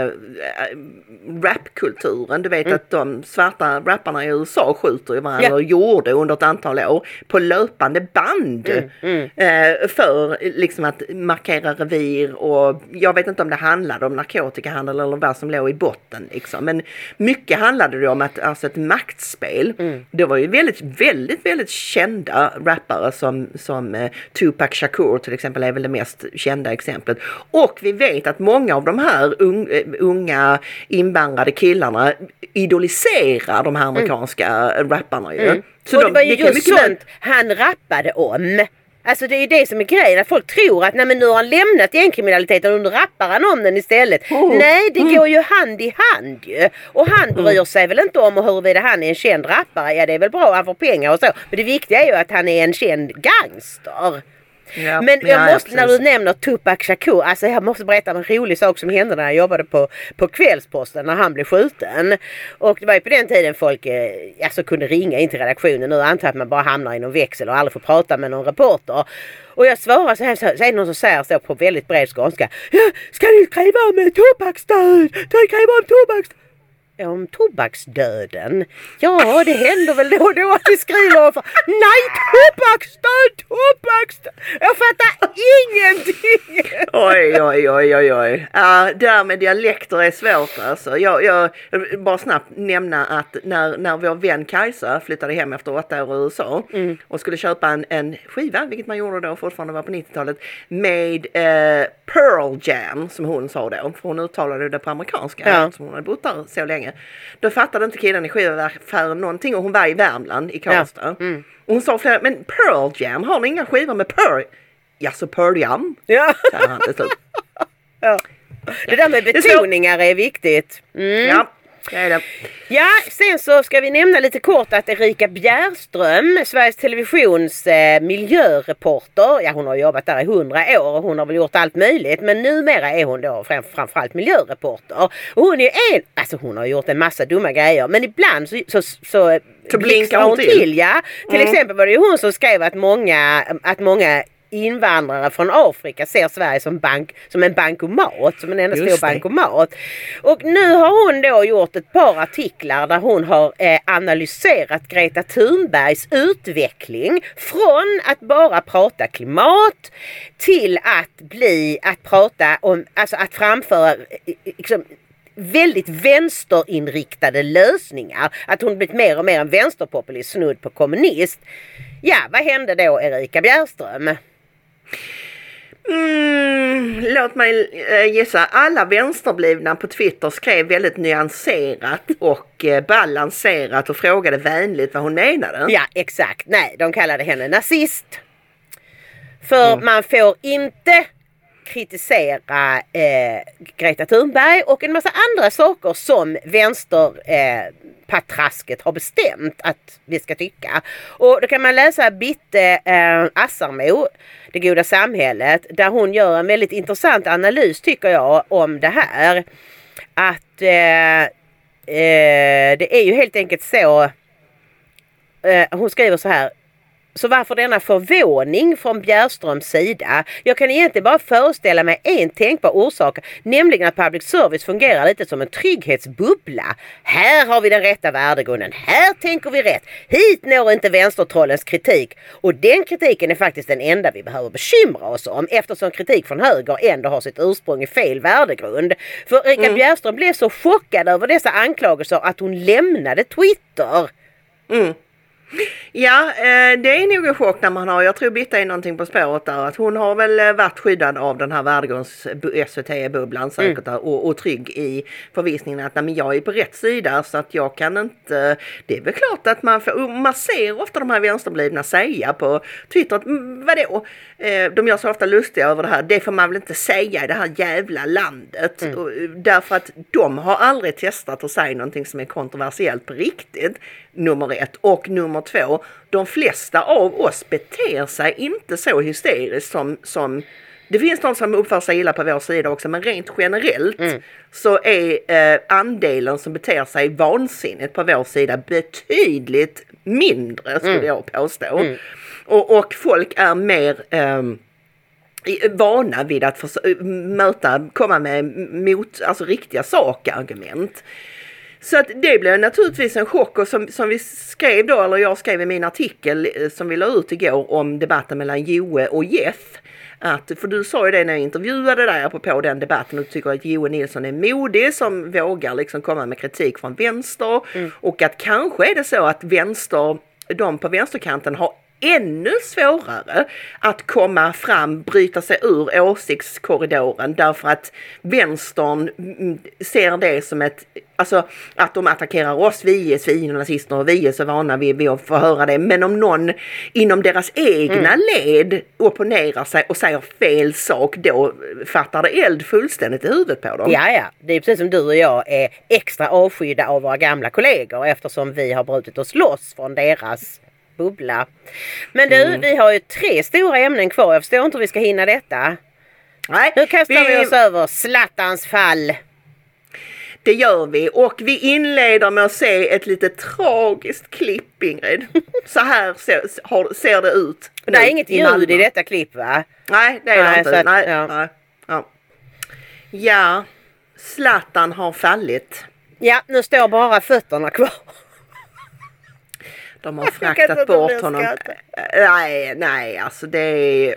Speaker 3: rapkulturen. Du vet att de svarta rapparna i USA skjuter ju varandra och gjorde under ett antal år på löpande band för liksom att markera revir, och jag vet inte om det handlade om narkotikahandel eller vad som låg i botten liksom. Men mycket handlade det om att ett maktspel. Det var ju väldigt, väldigt, väldigt kända rappare som Tupac Tupac Shakur till exempel är väl det mest kända exemplet. Och vi vet att många av de här unga invandrade killarna idoliserar de här amerikanska rapparna ju. Så
Speaker 2: och det var ju just sånt han rappade om. Alltså det är ju det som är grejen, att folk tror att nej, men nu har han lämnat gängkriminaliteten och nu rappar han om den istället. Nej, det går ju hand i hand ju. Och han bryr sig väl inte om huruvida han är en känd rappare. Ja, det är väl bra, han får pengar och så. Men det viktiga är ju att han är en känd gangster.
Speaker 3: Ja,
Speaker 2: men jag måste, när du nämner Tupac Shakur, alltså jag måste berätta om en rolig sak som hände när jag jobbade på Kvällsposten när han blev skjuten. Och det var ju på den tiden folk alltså kunde ringa in till redaktionen. Nu antar jag att man bara hamnar i någon växel och aldrig får prata med någon reporter. Och jag svarar så här, så är det någon som säger så på väldigt bred skånska: ja, ska ni skriva om tobaksdöd? Ska ni skriva om tobaksdöd? Om tobaksdöden. Ja, det händer väl då och då att vi skriver om nej, tobaksdöd. Jag fattar ingenting.
Speaker 3: Oj. Där med dialekter är svårt alltså. Jag bara snabbt nämna att när vår vän Kajsa flyttade hem efter 8 år i USA och skulle köpa en skiva, vilket man gjorde då, fortfarande var på 90-talet, med Pearl Jam, som hon sa då. För hon uttalade det på amerikanska, som hon hade bott där så länge. Då fattade inte killen i skivaffären någonting och hon var i Värmland, i Karlstad. Och hon sa flera, men Pearl Jam, har ni inga skivor med Pearl? Ja, så Pearl Jam. Ja.
Speaker 2: Det där med betoningar är viktigt.
Speaker 3: Ja.
Speaker 2: Ja, sen så ska vi nämna lite kort att Erika Bjerström, Sveriges Televisions miljöreporter, ja hon har jobbat där i 100 år och hon har väl gjort allt möjligt, men numera är hon då framförallt miljöreporter. Och hon är alltså hon har gjort en massa dumma grejer, men ibland så blinkar hon till. Ja. Till exempel var det ju hon som skrev att många invandrare från Afrika ser Sverige som en bankomat, som en enda stor bankomat. Och nu har hon då gjort ett par artiklar där hon har analyserat Greta Thunbergs utveckling från att bara prata klimat till att prata om, alltså att framföra liksom väldigt vänsterinriktade lösningar. Att hon blivit mer och mer en vänsterpopulist, snudd på kommunist. Ja, vad hände då, Erika Bjerström?
Speaker 3: Låt mig gissa. Alla vänsterblivna på Twitter skrev väldigt nyanserat och balanserat och frågade vänligt vad hon menade.
Speaker 2: Ja, exakt. Nej, de kallade henne nazist. För man får inte kritisera Greta Thunberg och en massa andra saker som vänsterpatrasket har bestämt att vi ska tycka. Och då kan man läsa Bitte Assarmo, Det goda samhället, där hon gör en väldigt intressant analys, tycker jag, om det här. Att det är ju helt enkelt så, hon skriver så här: så varför denna förvåning från Bjerströms sida? Jag kan egentligen bara föreställa mig en tänkbar orsak, nämligen att public service fungerar lite som en trygghetsbubbla. Här har vi den rätta värdegrunden, här tänker vi rätt, hit når inte vänstertrollens kritik. Och den kritiken är faktiskt den enda vi behöver bekymra oss om, eftersom kritik från höger ändå har sitt ursprung i fel värdegrund. För Erika Bjerström blev så chockad över dessa anklagelser att hon lämnade Twitter.
Speaker 3: Ja, det är nog en chock när man har, jag tror Bitta är någonting på spåret där, att hon har väl varit skyddad av den här värdegrunds SVT-bubblan säkert och trygg i förvisningen att nej, men jag är på rätt sida så att jag kan inte, det är väl klart att man ser ofta de här vänsterblivna säga på Twitter att vadå, de gör så ofta lustiga över det här, det får man väl inte säga i det här jävla landet, därför att de har aldrig testat att säga någonting som är kontroversiellt på riktigt, nummer 1, och nummer 2, de flesta av oss beter sig inte så hysteriskt som det finns någon som uppför sig illa på vår sida också, men rent generellt så är andelen som beter sig vansinnigt på vår sida betydligt mindre, skulle jag påstå. Och folk är mer vana vid att komma med alltså riktiga sakargument. Så att det blev naturligtvis en chock, och som vi skrev då, eller jag skrev i min artikel som vi la ut igår om debatten mellan Joe och Jeff. För du sa ju det när jag intervjuade där på den debatten, och du tycker att Joe Nilsson är modig som vågar liksom komma med kritik från vänster, och att kanske är det så att de på vänsterkanten har ännu svårare att komma fram, bryta sig ur åsiktskorridoren därför att vänstern ser det som ett, alltså att de attackerar oss, vi är svin och nazister och vi är så vana vid att få höra det. Men om någon inom deras egna led opponerar sig och säger fel sak, då fattar det eld fullständigt i huvudet på dem.
Speaker 2: Ja, det är precis som du och jag är extra avskydda av våra gamla kollegor eftersom vi har brutit oss loss från deras bubbla. Men du, vi har ju 3 stora ämnen kvar. Jag förstår inte hur vi ska hinna detta.
Speaker 3: Nej,
Speaker 2: nu kastar vi oss över Zlatans fall.
Speaker 3: Det gör vi, och vi inleder med att se ett lite tragiskt klipp, Ingrid. Så här ser det ut.
Speaker 2: Det är inget ljud i detta klipp, va?
Speaker 3: Nej, det är det inte.
Speaker 2: Att,
Speaker 3: Nej. Ja, Zlatan har fallit.
Speaker 2: Ja, nu står bara fötterna kvar.
Speaker 3: De har fraktat bort honom. Nej, alltså det är...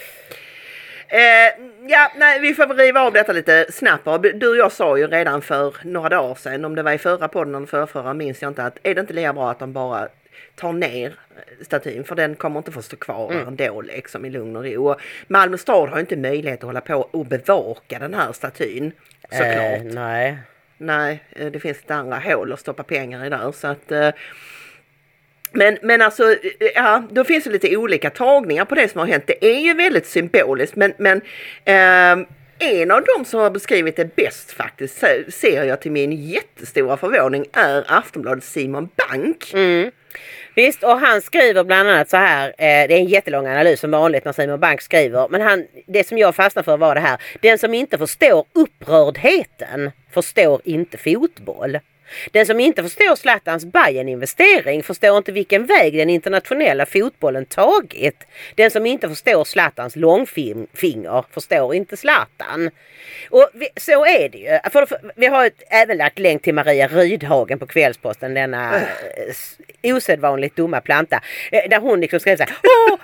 Speaker 3: vi får riva av detta lite snabbare. Du och jag sa ju redan för några dagar sedan, om det var i förra podden eller förra minns jag inte, att är det inte lika bra att de bara tar ner statyn, för den kommer inte få stå kvar ändå liksom i lugn och ro. Och Malmö stad har inte möjlighet att hålla på och bevaka den här statyn, såklart. Nej, det finns ett andra hål att stoppa pengar i där, så att... Men alltså, ja, då finns det lite olika tagningar på det som har hänt. Det är ju väldigt symboliskt, men en av dem som har beskrivit det bäst faktiskt, ser jag till min jättestora förvåning, är Aftonbladets Simon Bank.
Speaker 2: Visst, och han skriver bland annat så här, det är en jättelång analys som vanligt när Simon Bank skriver, men det som jag fastnade för var det här: den som inte förstår upprördheten förstår inte fotboll. Den som inte förstår Zlatans Bayern-investering förstår inte vilken väg den internationella fotbollen tagit. Den som inte förstår Zlatans långfinger förstår inte Zlatan. Och så är det ju. Vi har även lagt länk till Maria Rydhagen på Kvällsposten, denna osedvanligt dumma planta. Där hon liksom skrev så här: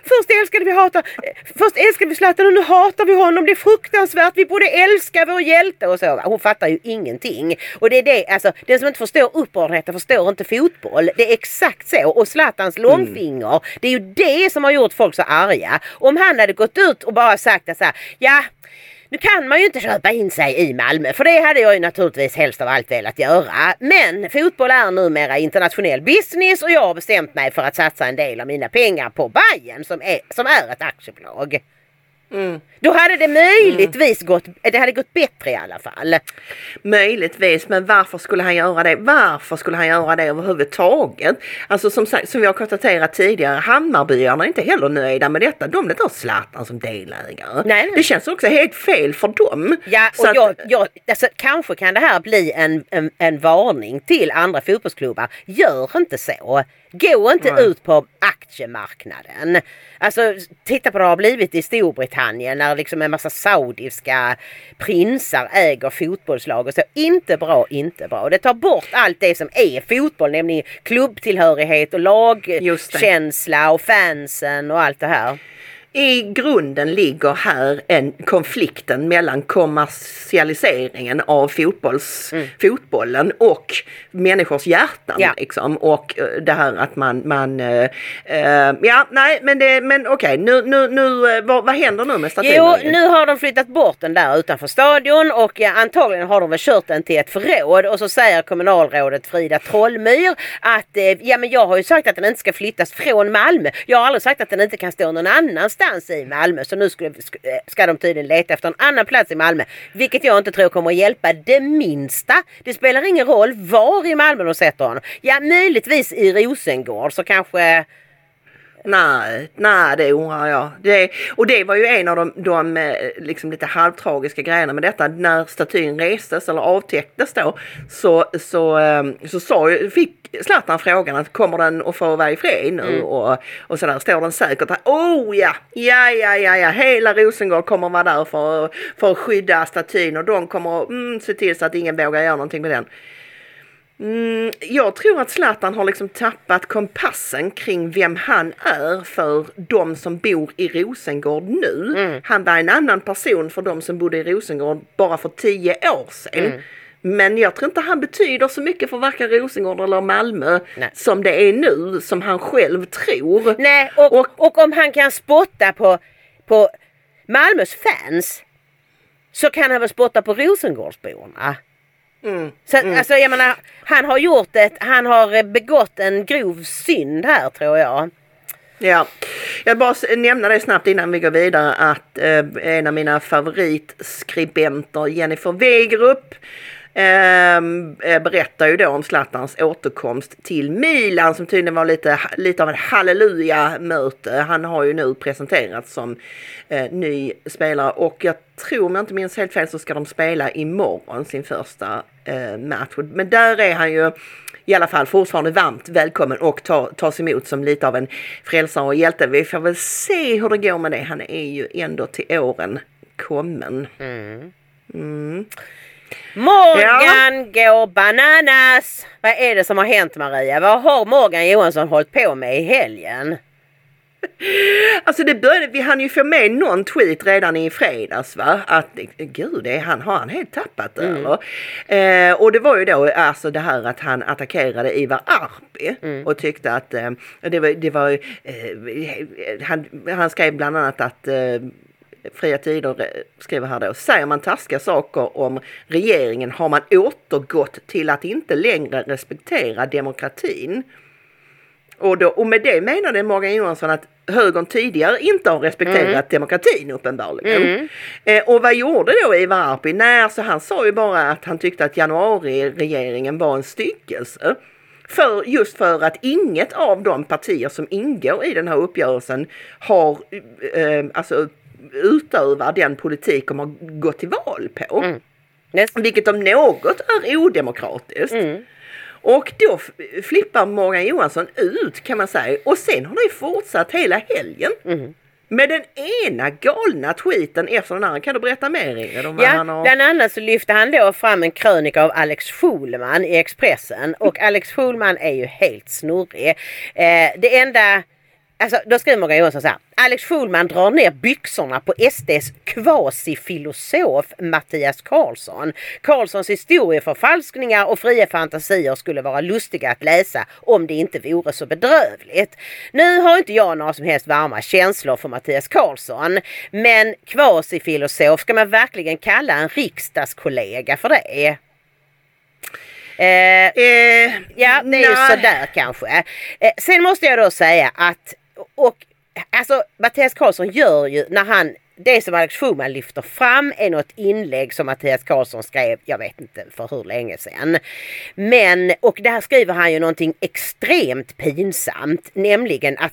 Speaker 2: först älskade vi Zlatan och nu hatar vi honom. Det är fruktansvärt. Vi borde älska vår hjälte och så. Hon fattar ju ingenting. Och det är det, alltså, den som inte förstår upprördheten förstår inte fotboll. Det är exakt så. Och Zlatans långfinger, det är ju det som har gjort folk så arga. Om han hade gått ut och bara sagt så här: ja, nu kan man ju inte köpa in sig i Malmö, för det hade jag ju naturligtvis helst av allt velat göra. Men fotboll är numera internationell business och jag har bestämt mig för att satsa en del av mina pengar på Bayern som är ett aktiebolag. Då hade det möjligtvis gått bättre i alla fall.
Speaker 3: Möjligtvis, men varför skulle han göra det? Varför skulle han göra det överhuvudtaget? Alltså som sagt, som vi har konstaterat tidigare, Hammarbyarna är inte heller nöjda med detta. De vill inte ha Zlatan som delägare. Nej. Det känns också helt fel för dem.
Speaker 2: Ja, och alltså, kanske kan det här bli en varning till andra fotbollsklubbar. Gör inte så. Gå inte ut på aktiemarknaden. Alltså, titta på vad det har blivit i Storbritannien när liksom en massa saudiska prinsar äger fotbollslag och så. Inte bra. Det tar bort allt det som är fotboll, nämligen klubbtillhörighet och lagkänsla och fansen och allt det här.
Speaker 3: I grunden ligger här konflikten mellan kommersialiseringen av fotbollen och människors hjärtan. Liksom. Och det här att vad händer nu med statyn?
Speaker 2: Jo, nu har de flyttat bort den där utanför stadion och antagligen har de väl kört den till ett förråd, och så säger kommunalrådet Frida Trollmyr att men jag har ju sagt att den inte ska flyttas från Malmö. Jag har aldrig sagt att den inte kan stå någon annanstans i Malmö, så nu ska de tydligen leta efter en annan plats i Malmö, vilket jag inte tror kommer att hjälpa det minsta. Det spelar ingen roll var i Malmö de sätter honom. Ja, möjligtvis i Rosengård så kanske...
Speaker 3: Nej, det undrar jag. Det var ju en av de liksom lite halvtragiska grejerna med detta. När statyn restes eller avtäcktes då, så fick Zlatan frågan att kommer den att få vara i fred nu och så där står den säkert här. Hela Rosengård kommer vara där för att skydda statyn, och de kommer att se till så att ingen vågar göra någonting med den. Jag tror att Zlatan har liksom tappat kompassen kring vem han är för de som bor i Rosengård nu. Han var en annan person för de som bodde i Rosengård bara för 10 år sedan. Men jag tror inte han betyder så mycket för varken Rosengård eller Malmö som det är nu, som han själv tror.
Speaker 2: Nej, och om han kan spotta på Malmös fans så kan han väl spotta på Rosengårdsborna. Alltså jag menar, han har begått en grov synd här, tror jag.
Speaker 3: Ja, jag bara nämna det snabbt innan vi går vidare att en av mina favoritskribenter, Jennifer Wegerup, berättar ju då om Zlatans återkomst till Milan som tydligen var lite av en halleluja-möte. Han har ju nu presenterats som ny spelare och jag tror, om jag inte minns helt fel, så ska de spela imorgon sin första match. Men där är han ju i alla fall fortfarande varmt välkommen och tas emot som lite av en frälsare och hjälte. Vi får väl se hur det går med det. Han är ju ändå till åren kommen.
Speaker 2: Morgan går bananas. Vad är det som har hänt, Maria? Vad har Morgan Johansson hållit på med i helgen?
Speaker 3: Alltså vi hann ju få med någon tweet redan i fredags, va? Att gud, har han helt tappat det, eller? Och det var ju då alltså det här att han attackerade Ivar Arpi och tyckte att han skrev bland annat att Fria Tider skriver här då: säger man taskiga saker om regeringen har man återgått till att inte längre respektera demokratin. Och med det menade Morgan Johansson att högern tidigare inte har respekterat demokratin uppenbarligen. Och vad gjorde då Ivar Arpi? Nej, så han sa ju bara att han tyckte att januari-regeringen var en styckelse. Just för att inget av de partier som ingår i den här uppgörelsen har utövar den politik de har gått till val på. Vilket om något är odemokratiskt. Och då flippar Morgan Johansson ut, kan man säga. Och sen har det fortsatt hela helgen. Med den ena galna tweeten efter den andra. Kan du berätta mer, Ingrid?
Speaker 2: Bland annat så lyfte han då fram en krönika av Alex Schulman i Expressen. Och Alex Schulman är ju helt snurrig. Det enda... Alltså, då skriver Morgan Johansson så här: Alex Schulman drar ner byxorna på SDs kvasifilosof Mattias Karlsson. Karlssons historieförfalskningar och fria fantasier skulle vara lustiga att läsa om det inte vore så bedrövligt. Nu har inte jag några som helst varma känslor för Mattias Karlsson, men kvasifilosof, ska man verkligen kalla en riksdagskollega för det? Ja, det är ju sådär kanske. Sen måste jag då säga att alltså Mattias Karlsson gör ju, när det som Alex Schulman lyfter fram är något inlägg som Mattias Karlsson skrev, jag vet inte för hur länge sedan. Och där skriver han ju någonting extremt pinsamt, nämligen att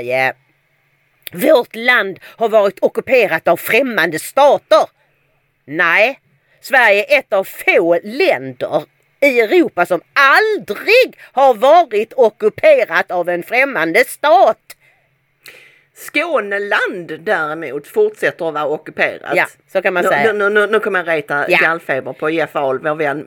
Speaker 2: vårt land har varit ockuperat av främmande stater. Nej, Sverige är ett av få länder i Europa som aldrig har varit ockuperat av en främmande stat.
Speaker 3: Skåneland däremot fortsätter att vara ockuperat.
Speaker 2: Ja, så kan man säga.
Speaker 3: Nu kommer jag reta gallfeber på Jeff Ahl, vår vän.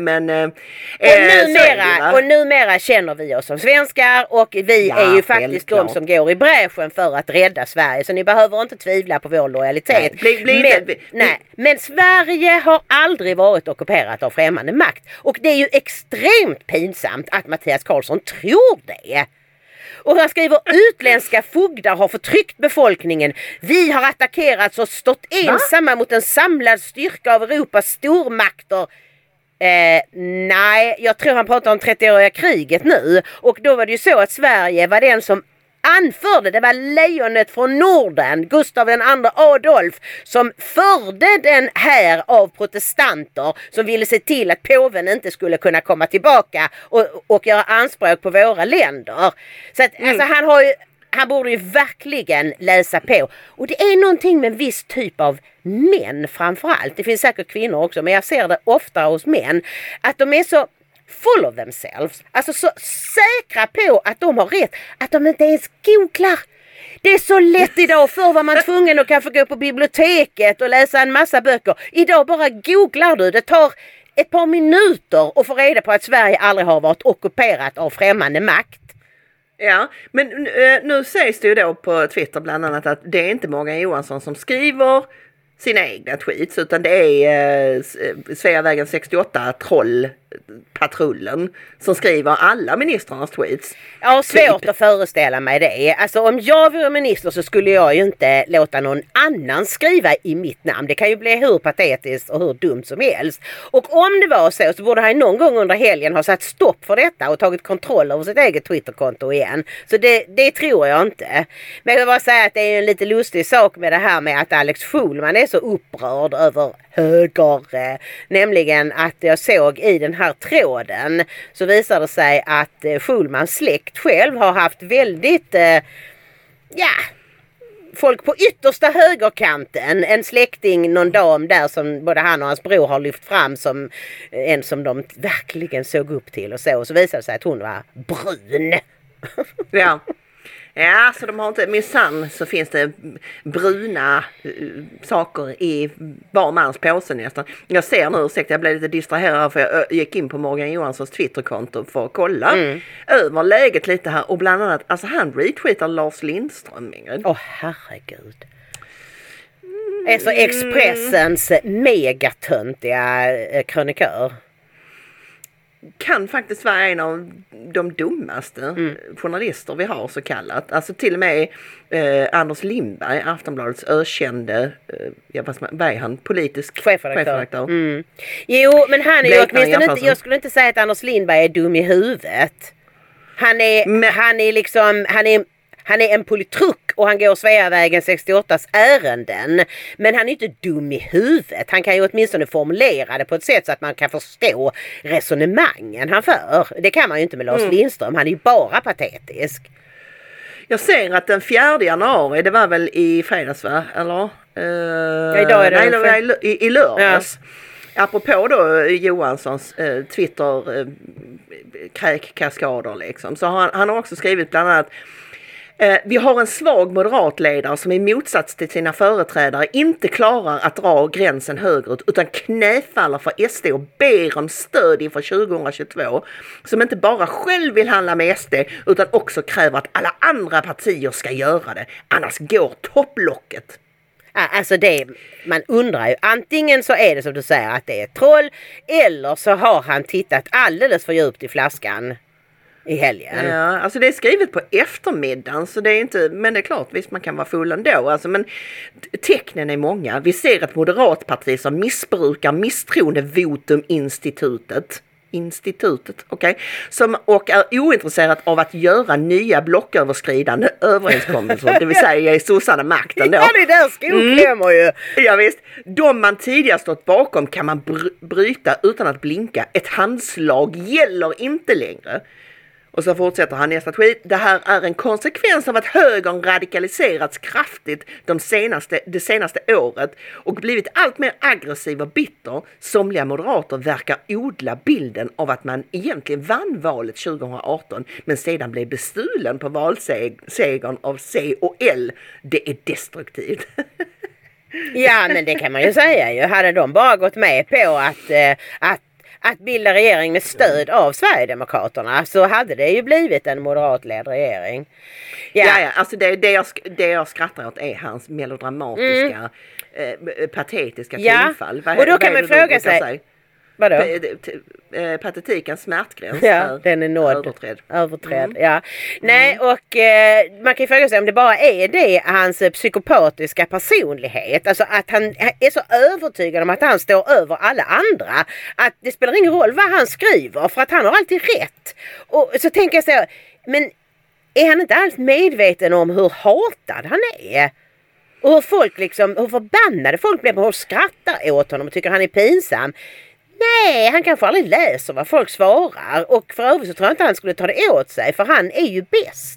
Speaker 2: Och numera känner vi oss som svenskar och vi är ju faktiskt de som går i bräschen för att rädda Sverige. Så ni behöver inte tvivla på vår lojalitet. Men Sverige har aldrig varit ockuperat av främmande makt. Och det är ju extremt pinsamt att Mattias Karlsson tror det. Och han skriver: utländska fogdar har förtryckt befolkningen. Vi har attackerats och stått ensamma mot en samlad styrka av Europas stormakter. Nej, jag tror han pratar om 30-åriga kriget nu. Och då var det ju så att Sverige var den som anförde, det var lejonet från Norden, Gustav II Adolf, som förde den här av protestanter som ville se till att påven inte skulle kunna komma tillbaka och göra anspråk på våra länder. Så att, alltså, han borde ju verkligen läsa på. Och det är någonting med en viss typ av män framförallt. Det finns säkert kvinnor också, men jag ser det ofta hos män. Att de är så full of themselves. Alltså så säkra på att de har rätt. Att de inte ens googlar. Det är så lätt idag. Förr var man tvungen att kanske gå på biblioteket och läsa en massa böcker. Idag bara googlar du. Det tar ett par minuter att få reda på att Sverige aldrig har varit ockuperat av främmande makt.
Speaker 3: Ja, men nu sägs det ju då på Twitter bland annat att det är inte Morgan Johansson som skriver sina egna tweets, utan det är Sveavägen 68 trollpatrullen som skriver alla ministrarnas tweets.
Speaker 2: Ja, svårt att föreställa mig det. Alltså om jag vore minister så skulle jag ju inte låta någon annan skriva i mitt namn. Det kan ju bli hur patetiskt och hur dumt som helst. Och om det var så borde han någon gång under helgen ha satt stopp för detta och tagit kontroll över sitt eget Twitterkonto igen. Så det tror jag inte. Men jag vill bara säga att det är en lite lustig sak med det här med att Alex Schulman är så upprörd över höger. Nämligen att jag såg i den här tråden så visar det sig att Schulmans släkt själv har haft väldigt folk på yttersta högerkanten. En släkting, någon dam där som både han och hans bror har lyft fram som en som de verkligen såg upp till och så visade det sig att hon var brun.
Speaker 3: Ja. Ja, så de har inte, minsann så finns det bruna saker i var mans påse nästan. Jag ser nu, ursäkta, jag blev lite distraherad för jag gick in på Morgan Johanssons Twitterkonto för att kolla över läget lite här och bland annat, alltså han retweetar Lars Lindström.
Speaker 2: Herregud. Alltså Expressens megatöntiga krönikör.
Speaker 3: Kan faktiskt vara en av de dummaste journalister vi har så kallat. Alltså till och med Anders Lindberg, Aftonbladets ökände, vad är han? Politisk chefredaktör.
Speaker 2: Jo, men han är ju åtminstone inte, jag skulle inte säga att Anders Lindberg är dum i huvudet. Han är en politruk och han går Sveavägen 68s ärenden. Men han är inte dum i huvudet. Han kan ju åtminstone formulera det på ett sätt så att man kan förstå resonemangen han för. Det kan man ju inte med Lars Lindström. Han är ju bara patetisk.
Speaker 3: Jag ser att den 4 januari, det var väl i fredags va? Eller?
Speaker 2: Idag är det
Speaker 3: i lördags. Ja. Apropå då Johanssons Twitter kräkkaskader liksom. Så han har också skrivit bland annat: vi har en svag moderatledare som i motsats till sina företrädare inte klarar att dra gränsen högerut utan knäfaller för SD och ber om stöd inför 2022. Som inte bara själv vill handla med SD utan också kräver att alla andra partier ska göra det. Annars går topplocket.
Speaker 2: Alltså man undrar ju, antingen så är det som du säger att det är troll eller så har han tittat alldeles för djupt i flaskan i helgen.
Speaker 3: Ja, alltså det är skrivet på eftermiddagen så det är inte, men det är klart visst man kan vara full ändå. Alltså, men tecknen är många. Vi ser ett moderatparti som missbrukar misstroendevotuminstitutet. Okej. Och är ointresserat av att göra nya blocköverskridande överenskommelser. Det vill säga i sossarna makten då.
Speaker 2: Ja, det där skoklämmer ju.
Speaker 3: Ja visst. De man tidigare stått bakom kan man bryta utan att blinka. Ett handslag gäller inte längre. Och så fortsätter han nästa tweet. Det här är en konsekvens av att högern radikaliserats kraftigt det senaste året och blivit allt mer aggressiv och bitter. Somliga moderater verkar odla bilden av att man egentligen vann valet 2018 men sedan blev bestulen på valsegern av C och L. Det är destruktivt.
Speaker 2: Ja, men det kan man ju säga ju. Hade de bara gått med på att bilda regering med stöd av Sverigedemokraterna så hade det ju blivit en moderatledd regering.
Speaker 3: Ja, alltså det jag skrattar åt är hans melodramatiska, patetiska tonfall.
Speaker 2: Och då kan man fråga sig, vadå?
Speaker 3: Patetikens smärtgräns.
Speaker 2: Ja, den är nådd. Överträdd. Ja. Nej, och man kan ju fråga sig om det bara är det hans psykopatiska personlighet. Alltså att han är så övertygad om att han står över alla andra. Att det spelar ingen roll vad han skriver för att han har alltid rätt. Och så tänker jag så, men är han inte alls medveten om hur hatad han är? Och hur folk hur förbannade folk blir på och skrattar åt honom och tycker han är pinsam. Nej, han kanske aldrig läser vad folk svarar. Och för övrigt så tror jag inte han skulle ta det åt sig. För han är ju bäst.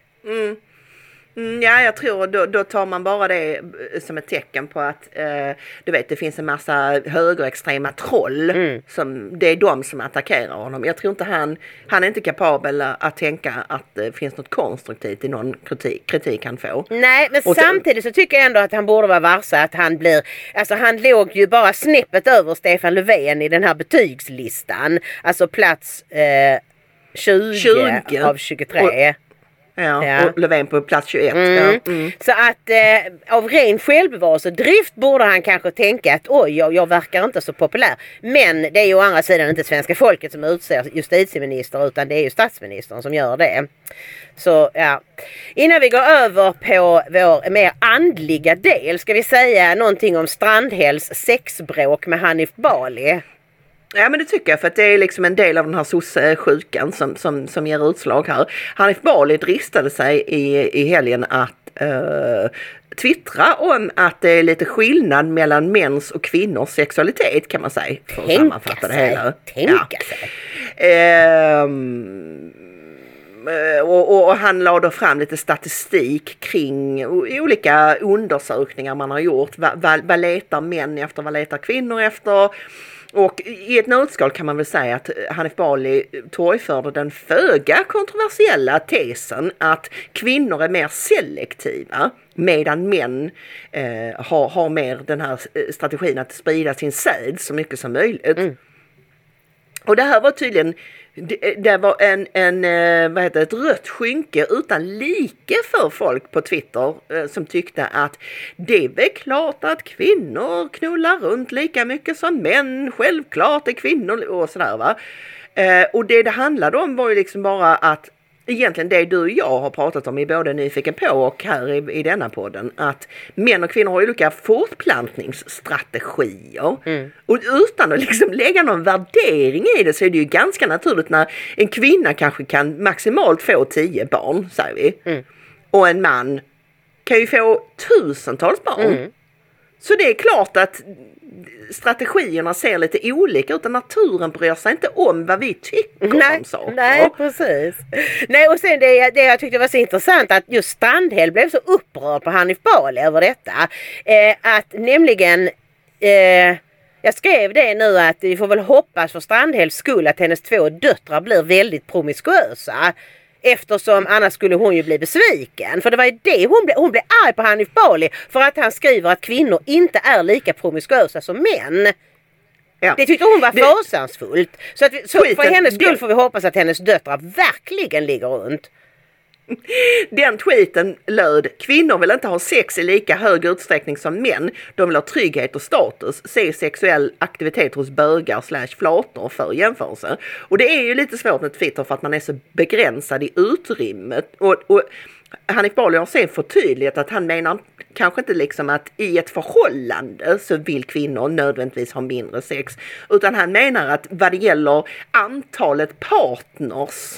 Speaker 3: Ja, jag tror då tar man bara det som ett tecken på att du vet, det finns en massa högerextrema troll som det är de som attackerar honom. Jag tror inte han är inte kapabel att tänka att det finns något konstruktivt i någon kritik han får.
Speaker 2: Nej, men samtidigt så tycker jag ändå att han borde vara varse att han låg ju bara snäppet över Stefan Löfven i den här betygslistan. Alltså plats 20 av 23.
Speaker 3: Ja. Och Löfven på plats 21.
Speaker 2: Så att av ren självbevarelsedrift borde han kanske tänka att jag verkar inte så populär. Men det är ju å andra sidan inte svenska folket som utser justitieminister, utan det är ju statsministern som gör det. Så ja, innan vi går över på vår mer andliga del ska vi säga någonting om Strandhälls sexbråk med Hanif Bali.
Speaker 3: Ja, men det tycker jag, för att det är liksom en del av den här sosse-sjukan som ger utslag här. Hanif Bali dristade sig i helgen att twittra om att det är lite skillnad mellan mäns och kvinnors sexualitet, kan man säga. Tänka sig. Och han lade fram lite statistik kring olika undersökningar man har gjort. Vad letar män efter, vad letar kvinnor efter? Och i ett nötskal kan man väl säga att Hanif Bali torgförde den föga kontroversiella tesen att kvinnor är mer selektiva medan män har mer den här strategin att sprida sin säd så mycket som möjligt. Och det här var tydligen, det var ett rött skynke utan like för folk på Twitter som tyckte att det är väl klart att kvinnor knullar runt lika mycket som män, självklart är kvinnor och sådär va. Och det handlade om var ju liksom bara att egentligen det du och jag har pratat om i både Nyfiken på och här i denna podden, att män och kvinnor har olika fortplantningsstrategier. Och utan att liksom lägga någon värdering i det så är det ju ganska naturligt när en kvinna kanske kan maximalt få 10 barn, säger vi. Och en man kan ju få tusentals barn. Så det är klart att strategierna ser lite olika ut, och naturen bryr sig inte om vad vi tycker om saker.
Speaker 2: Nej, precis. Nej, och sen det jag tyckte var så intressant att just Strandhäll blev så upprörd på Hanif Bali över detta. Att nämligen, jag skrev det nu att vi får väl hoppas för Strandhälls skull att hennes 2 döttrar blir väldigt promiskuösa. Eftersom annars skulle hon ju bli besviken. För det var ju det hon blev arg på Hanif Bali för att han skriver att kvinnor inte är lika promiskuösa som män. Ja. Det tyckte hon var fasansfullt. Så för hennes skull får vi hoppas att hennes döttrar verkligen ligger runt.
Speaker 3: Den tweeten löd: kvinnor vill inte ha sex i lika hög utsträckning som män. De vill ha trygghet och status. Se sexuell aktivitet hos bögar / flator för jämförelse. Och det är ju lite svårt med Twitter för att man är så begränsad i utrymmet. Och Hanif Bali har sen förtydligat att han menar kanske inte liksom att i ett förhållande så vill kvinnor nödvändigtvis ha mindre sex. Utan han menar att vad det gäller antalet partners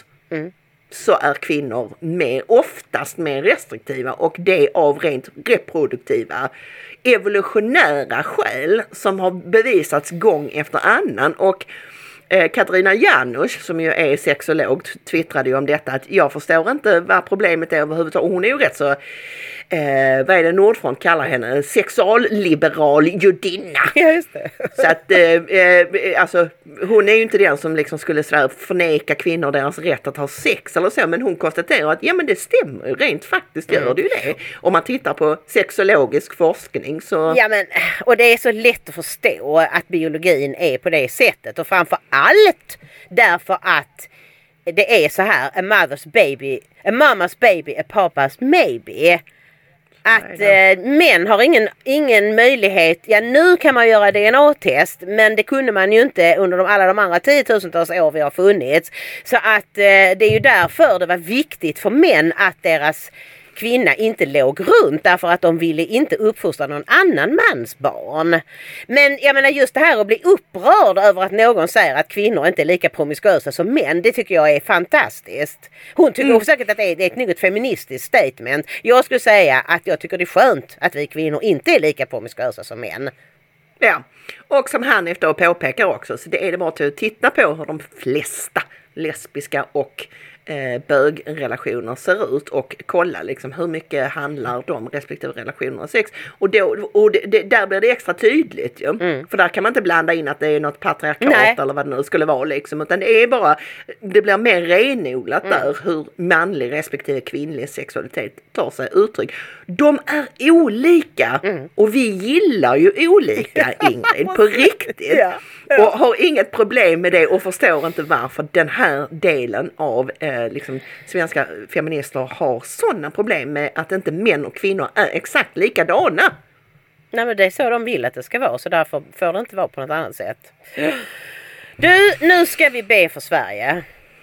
Speaker 3: så är kvinnor oftast mer restriktiva, och det av rent reproduktiva evolutionära skäl som har bevisats gång efter annan. Och Katarina Janouch, som ju är sexolog, twittrade ju om detta att jag förstår inte vad problemet är överhuvudtaget. Och hon är ju rätt så, vad är det Nordfront kallar henne? Sexualliberal judinna.
Speaker 2: Ja, just det.
Speaker 3: Så att alltså, hon är ju inte den som liksom skulle sådär förneka kvinnor deras rätt att ha sex eller så, men hon konstaterar att ja, men det stämmer ju, rent faktiskt gör det ju det. Om man tittar på sexologisk forskning så... Ja, men
Speaker 2: och det är så lätt att förstå att biologin är på det sättet, och framför allt därför att det är så här: a mama's baby, a papa's maybe. Att män har ingen möjlighet. Ja, nu kan man göra DNA-test, men det kunde man ju inte under alla de andra 10-tusentals år vi har funnits. Så att det är ju därför det var viktigt för män att deras kvinna inte låg runt, därför att de ville inte uppfostra någon annan mans barn. Men jag menar, just det här att bli upprörd över att någon säger att kvinnor inte är lika promiskuösa som män, det tycker jag är fantastiskt. Hon tycker säkert att det är ett nytt feministiskt statement. Jag skulle säga att jag tycker det är skönt att vi kvinnor inte är lika promiskuösa som män.
Speaker 3: Ja, och som han efter påpekar också, så det är det bara till att titta på hur de flesta lesbiska och bögrelationer ser ut och kolla liksom hur mycket handlar de respektive relationer om sex. Och där blir det extra tydligt ju. För där kan man inte blanda in att det är något patriarkat eller vad det nu skulle vara liksom, utan det är bara, det blir mer renodlat där hur manlig respektive kvinnlig sexualitet tar sig uttryck. De är olika och vi gillar ju olika, Ingrid, på riktigt. Och har inget problem med det och förstår inte varför den här delen av liksom, svenska feminister har sådana problem med att inte män och kvinnor är exakt likadana.
Speaker 2: Nej, men det är så de vill att det ska vara, så därför får det inte vara på något annat sätt. Du, nu ska vi be för Sverige.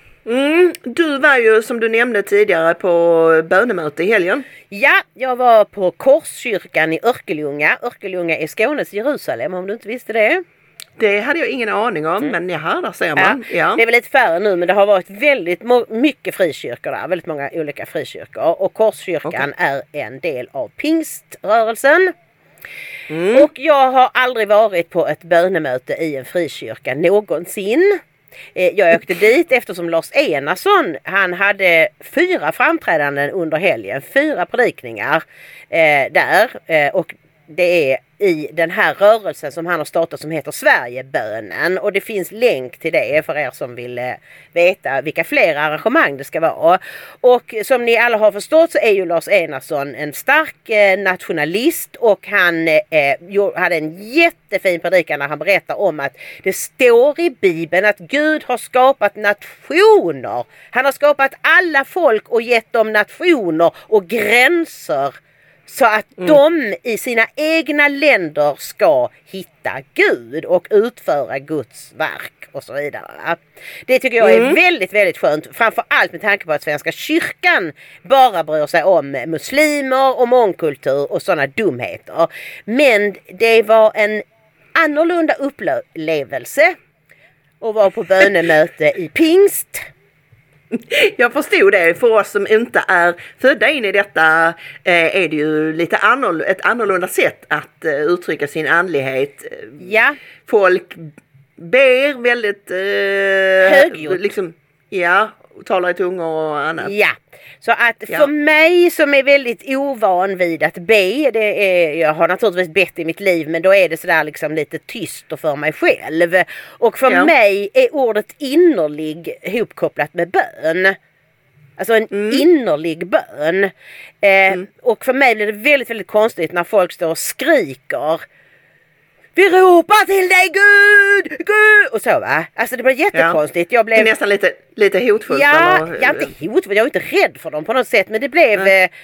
Speaker 3: Du var ju som du nämnde tidigare på bönemöte i helgen.
Speaker 2: Ja, jag var på Korskyrkan i Örkelljunga. Örkelljunga är Skånes Jerusalem, om du inte visste det.
Speaker 3: Det hade jag ingen aning om, men där ser man. Ja.
Speaker 2: Det är väl lite färre nu, men det har varit väldigt mycket frikyrkor där. Väldigt många olika frikyrkor. Och Korskyrkan är en del av pingströrelsen. Och jag har aldrig varit på ett bönemöte i en frikyrka någonsin. Jag åkte dit eftersom Lars Enarsson, han hade 4 framträdanden under helgen, 4 predikningar där, och det är i den här rörelsen som han har startat som heter Sverigebönen, och det finns länk till det för er som vill veta vilka fler arrangemang det ska vara. Och som ni alla har förstått så är ju Lars Enarsson en stark nationalist, och han hade en jättefin predikan när han berättar om att det står i Bibeln att Gud har skapat nationer. Han har skapat alla folk och gett dem nationer och gränser, så att de i sina egna länder ska hitta Gud och utföra Guds verk och så vidare. Det tycker jag är väldigt, väldigt skönt. Framförallt med tanke på att Svenska kyrkan bara bryr sig om muslimer och mångkultur och sådana dumheter. Men det var en annorlunda upplevelse att vara på bönemöte i pingst.
Speaker 3: Jag förstod det. För oss som inte är födda in i detta är det ju lite ett annorlunda sätt att uttrycka sin andlighet.
Speaker 2: Ja.
Speaker 3: Folk ber väldigt
Speaker 2: högljutt.
Speaker 3: Liksom, talar i tungor och annat.
Speaker 2: Ja, så att för mig som är väldigt ovan vid att be, jag har naturligtvis bett i mitt liv, men då är det sådär liksom lite tyst och för mig själv. Och för mig är ordet innerlig hopkopplat med bön. Alltså en innerlig bön. Och för mig blir det väldigt, väldigt konstigt när folk står och skriker: vi ropar till dig Gud, Gud! Och så va? Alltså det blev jättekonstigt. Jag blev...
Speaker 3: Det är nästan lite hotfullt.
Speaker 2: Ja, inte hotfullt. Jag är inte rädd för dem på något sätt. Men det blev...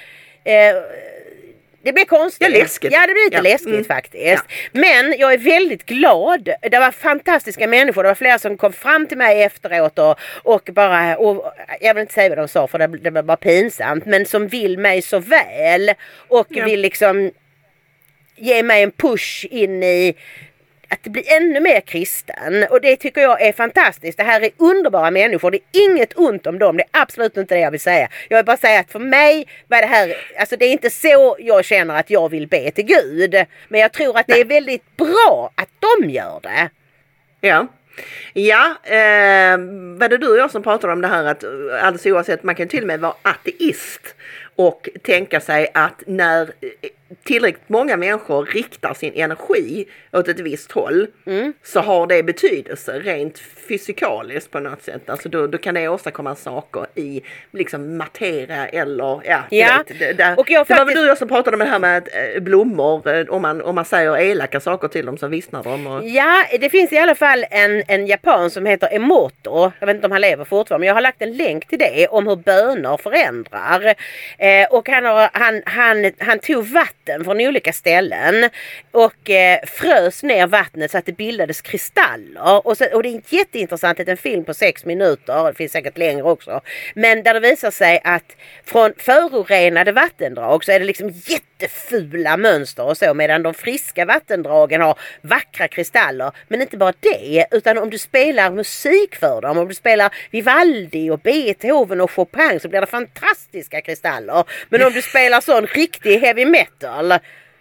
Speaker 2: det blev konstigt.
Speaker 3: Ja, läskigt.
Speaker 2: Ja, det blev lite läskigt faktiskt. Ja. Men jag är väldigt glad. Det var fantastiska människor. Det var flera som kom fram till mig efteråt och bara... Och jag vill inte säga vad de sa, för det var bara pinsamt. Men som vill mig så väl. Och vill liksom... ge mig en push in i att det blir ännu mer kristen. Och det tycker jag är fantastiskt. Det här är underbara människor. Det är inget ont om dem. Det är absolut inte det jag vill säga. Jag vill bara säga att för mig var det här... Alltså det är inte så jag känner att jag vill be till Gud. Men jag tror att det är väldigt bra att de gör det.
Speaker 3: Ja. Ja, var det du och jag som pratade om det här att alldeles oavsett, man kan till och med vara ateist och tänka sig att när tillräckligt många människor riktar sin energi åt ett visst håll så har det betydelse rent fysikaliskt på något sätt. Alltså då kan det åstadkomma saker i liksom materia eller
Speaker 2: Och jag
Speaker 3: det var väl du och jag som pratade om det här med blommor, om man säger elaka saker till dem så vissnar de. Och...
Speaker 2: Ja, det finns i alla fall en japan som heter Emoto. Jag vet inte om han lever fortfarande, men jag har lagt en länk till det om hur böner förändrar. Och han tog vatten från olika ställen och frös ner vattnet så att det bildades kristaller. Och det är jätteintressant, att en film på 6 minuter, det finns säkert längre också, men där det visar sig att från förorenade vattendrag så är det liksom jättefula mönster och så, medan de friska vattendragen har vackra kristaller. Men inte bara det, utan om du spelar musik för dem, om du spelar Vivaldi och Beethoven och Chopin, så blir det fantastiska kristaller. Men om du spelar sån riktig heavy metal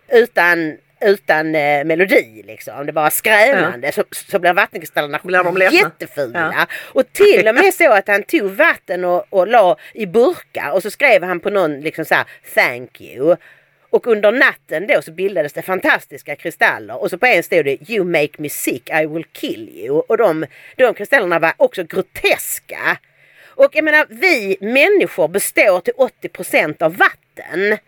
Speaker 2: utan melodi liksom, det är bara skrämande, så blir vattenkristallerna jättefula. Ja. Och till och med så att han tog vatten och la i burkar och så skrev han på någon liksom så här, thank you. Och under natten då så bildades det fantastiska kristaller. Och så på en stod det You make me sick, I will kill you. Och de kristallerna var också groteska. Och jag menar, vi människor består till 80% av vatten.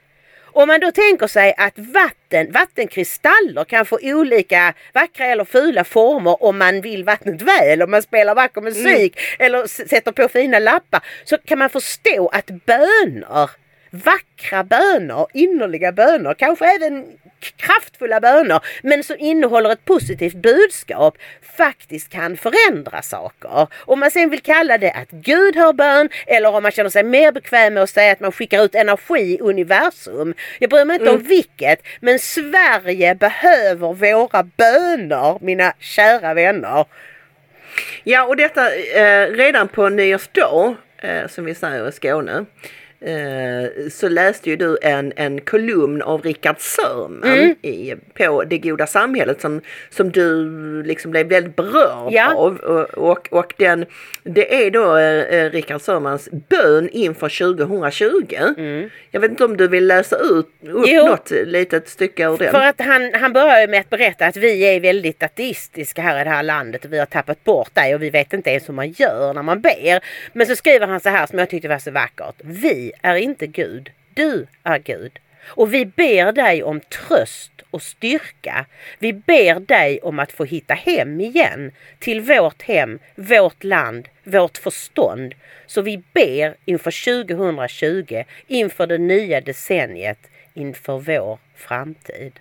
Speaker 2: Om man då tänker sig att vattenkristaller kan få olika vackra eller fula former om man vill vattnet väl, om man spelar vacker musik eller sätter på fina lappar, så kan man förstå att böner, vackra böner, innerliga böner, kanske även kraftfulla böner, men som innehåller ett positivt budskap, faktiskt kan förändra saker. Om man sen vill kalla det att Gud hör bön, eller om man känner sig mer bekväm med att säga att man skickar ut energi i universum. Jag bryr mig inte om vilket, men Sverige behöver våra böner, mina kära vänner.
Speaker 3: Ja, och detta redan på nyårsdag, som vi säger i Skåne, så läste ju du en kolumn av Richard Sörman på Det goda samhället som du liksom blev väldigt berörd av, och det är då Richard Sörmans bön inför 2020. Jag vet inte om du vill läsa upp något litet stycke ur den.
Speaker 2: För att han börjar med att berätta att vi är väldigt ateistiska här i det här landet och vi har tappat bort det och vi vet inte ens hur man gör när man ber. Men så skriver han så här som jag tyckte var så vackert: vi är inte Gud, du är Gud. Och vi ber dig om tröst och styrka. Vi ber dig om att få hitta hem igen till vårt hem, vårt land, vårt förstånd. Så vi ber inför 2020, inför det nya decenniet, inför vår framtid.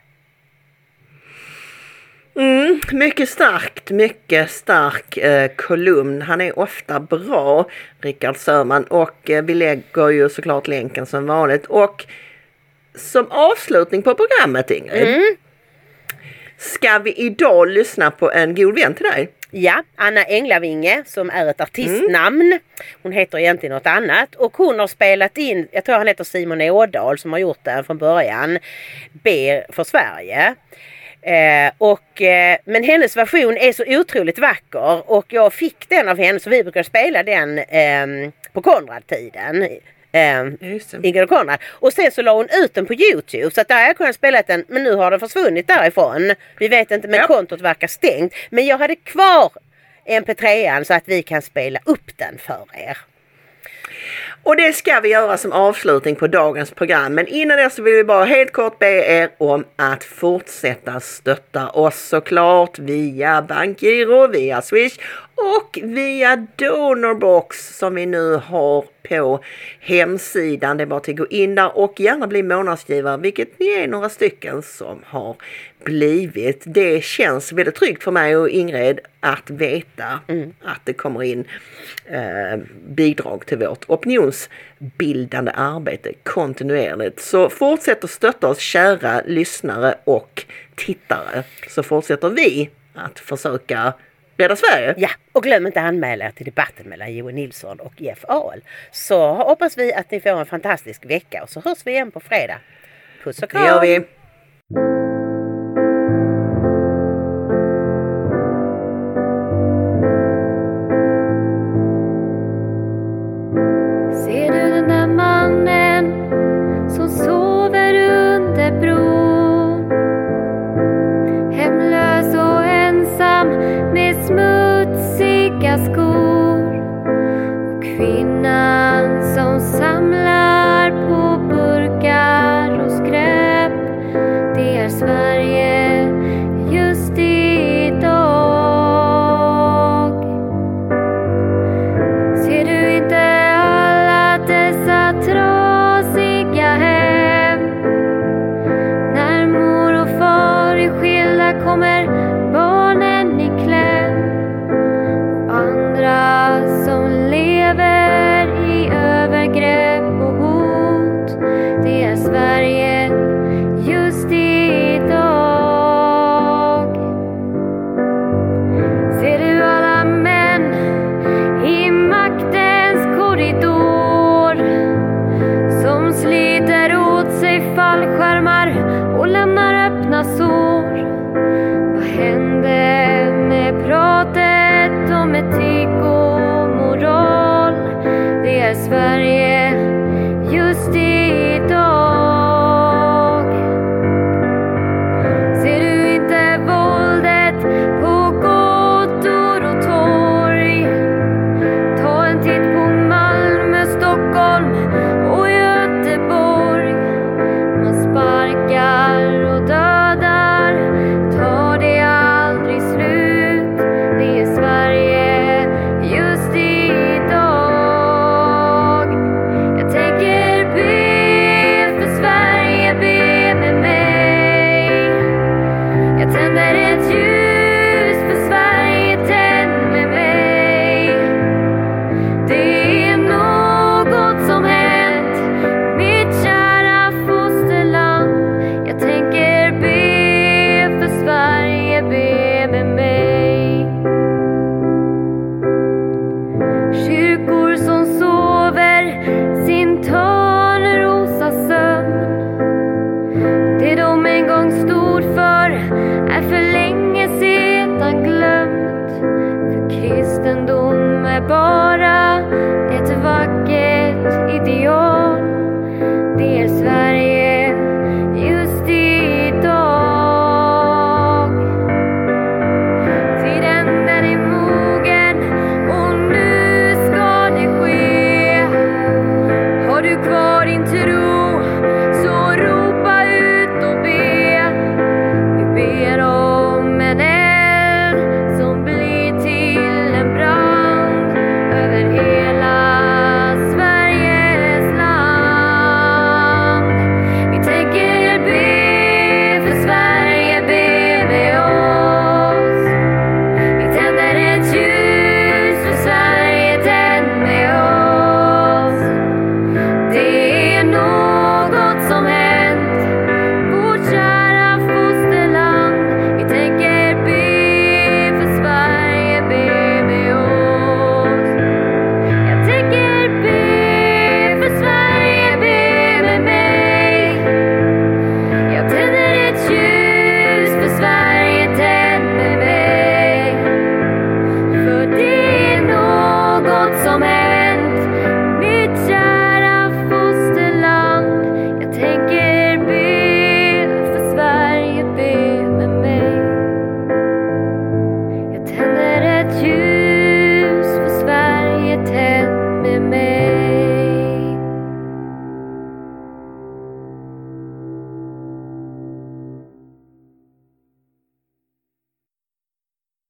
Speaker 3: Mycket stark kolumn. Han är ofta bra, Richard Sörman, och vi lägger ju såklart länken som vanligt. Och som avslutning på programmet, Ingrid, ska vi idag lyssna på en god vän till dig?
Speaker 2: Ja, Anna Änglavinge, som är ett artistnamn. Hon heter egentligen något annat. Och hon har spelat in, jag tror han heter Simon Ådahl som har gjort den från början, Ber för Sverige. Men hennes version är så otroligt vacker och jag fick den av henne, så vi brukar spela den på Konrad-tiden. Ingrid och Konrad. Och sen så la hon ut den på YouTube, så att där har jag kunnat spela den, men nu har den försvunnit därifrån. Vi vet inte, men kontot verkar stängt. Men jag hade kvar MP3an så att vi kan spela upp den för er.
Speaker 3: Och det ska vi göra som avslutning på dagens program. Men innan det så vill vi bara helt kort be er om att fortsätta stötta oss, såklart via bankgiro, via Swish och via Donorbox som vi nu har på hemsidan. Det är bara att gå in där och gärna bli månadsgivare, vilket ni är några stycken som har blivit. Det känns väldigt tryggt för mig och Ingrid att veta att det kommer in bidrag till vårt opinionsbildande arbete kontinuerligt. Så fortsätt att stötta oss, kära lyssnare och tittare, så fortsätter vi att försöka rädda Sverige.
Speaker 2: Ja, och glöm inte att anmäla er till debatten mellan Johan Nilsson och Jeff Ahl. Så hoppas vi att ni får en fantastisk vecka och så hörs vi igen på fredag. Puss och kram!
Speaker 3: Det gör vi!
Speaker 5: Ser du den där mannen som sover under bron? Hemlös och ensam med smutsiga skor. Och kvinnan som samlar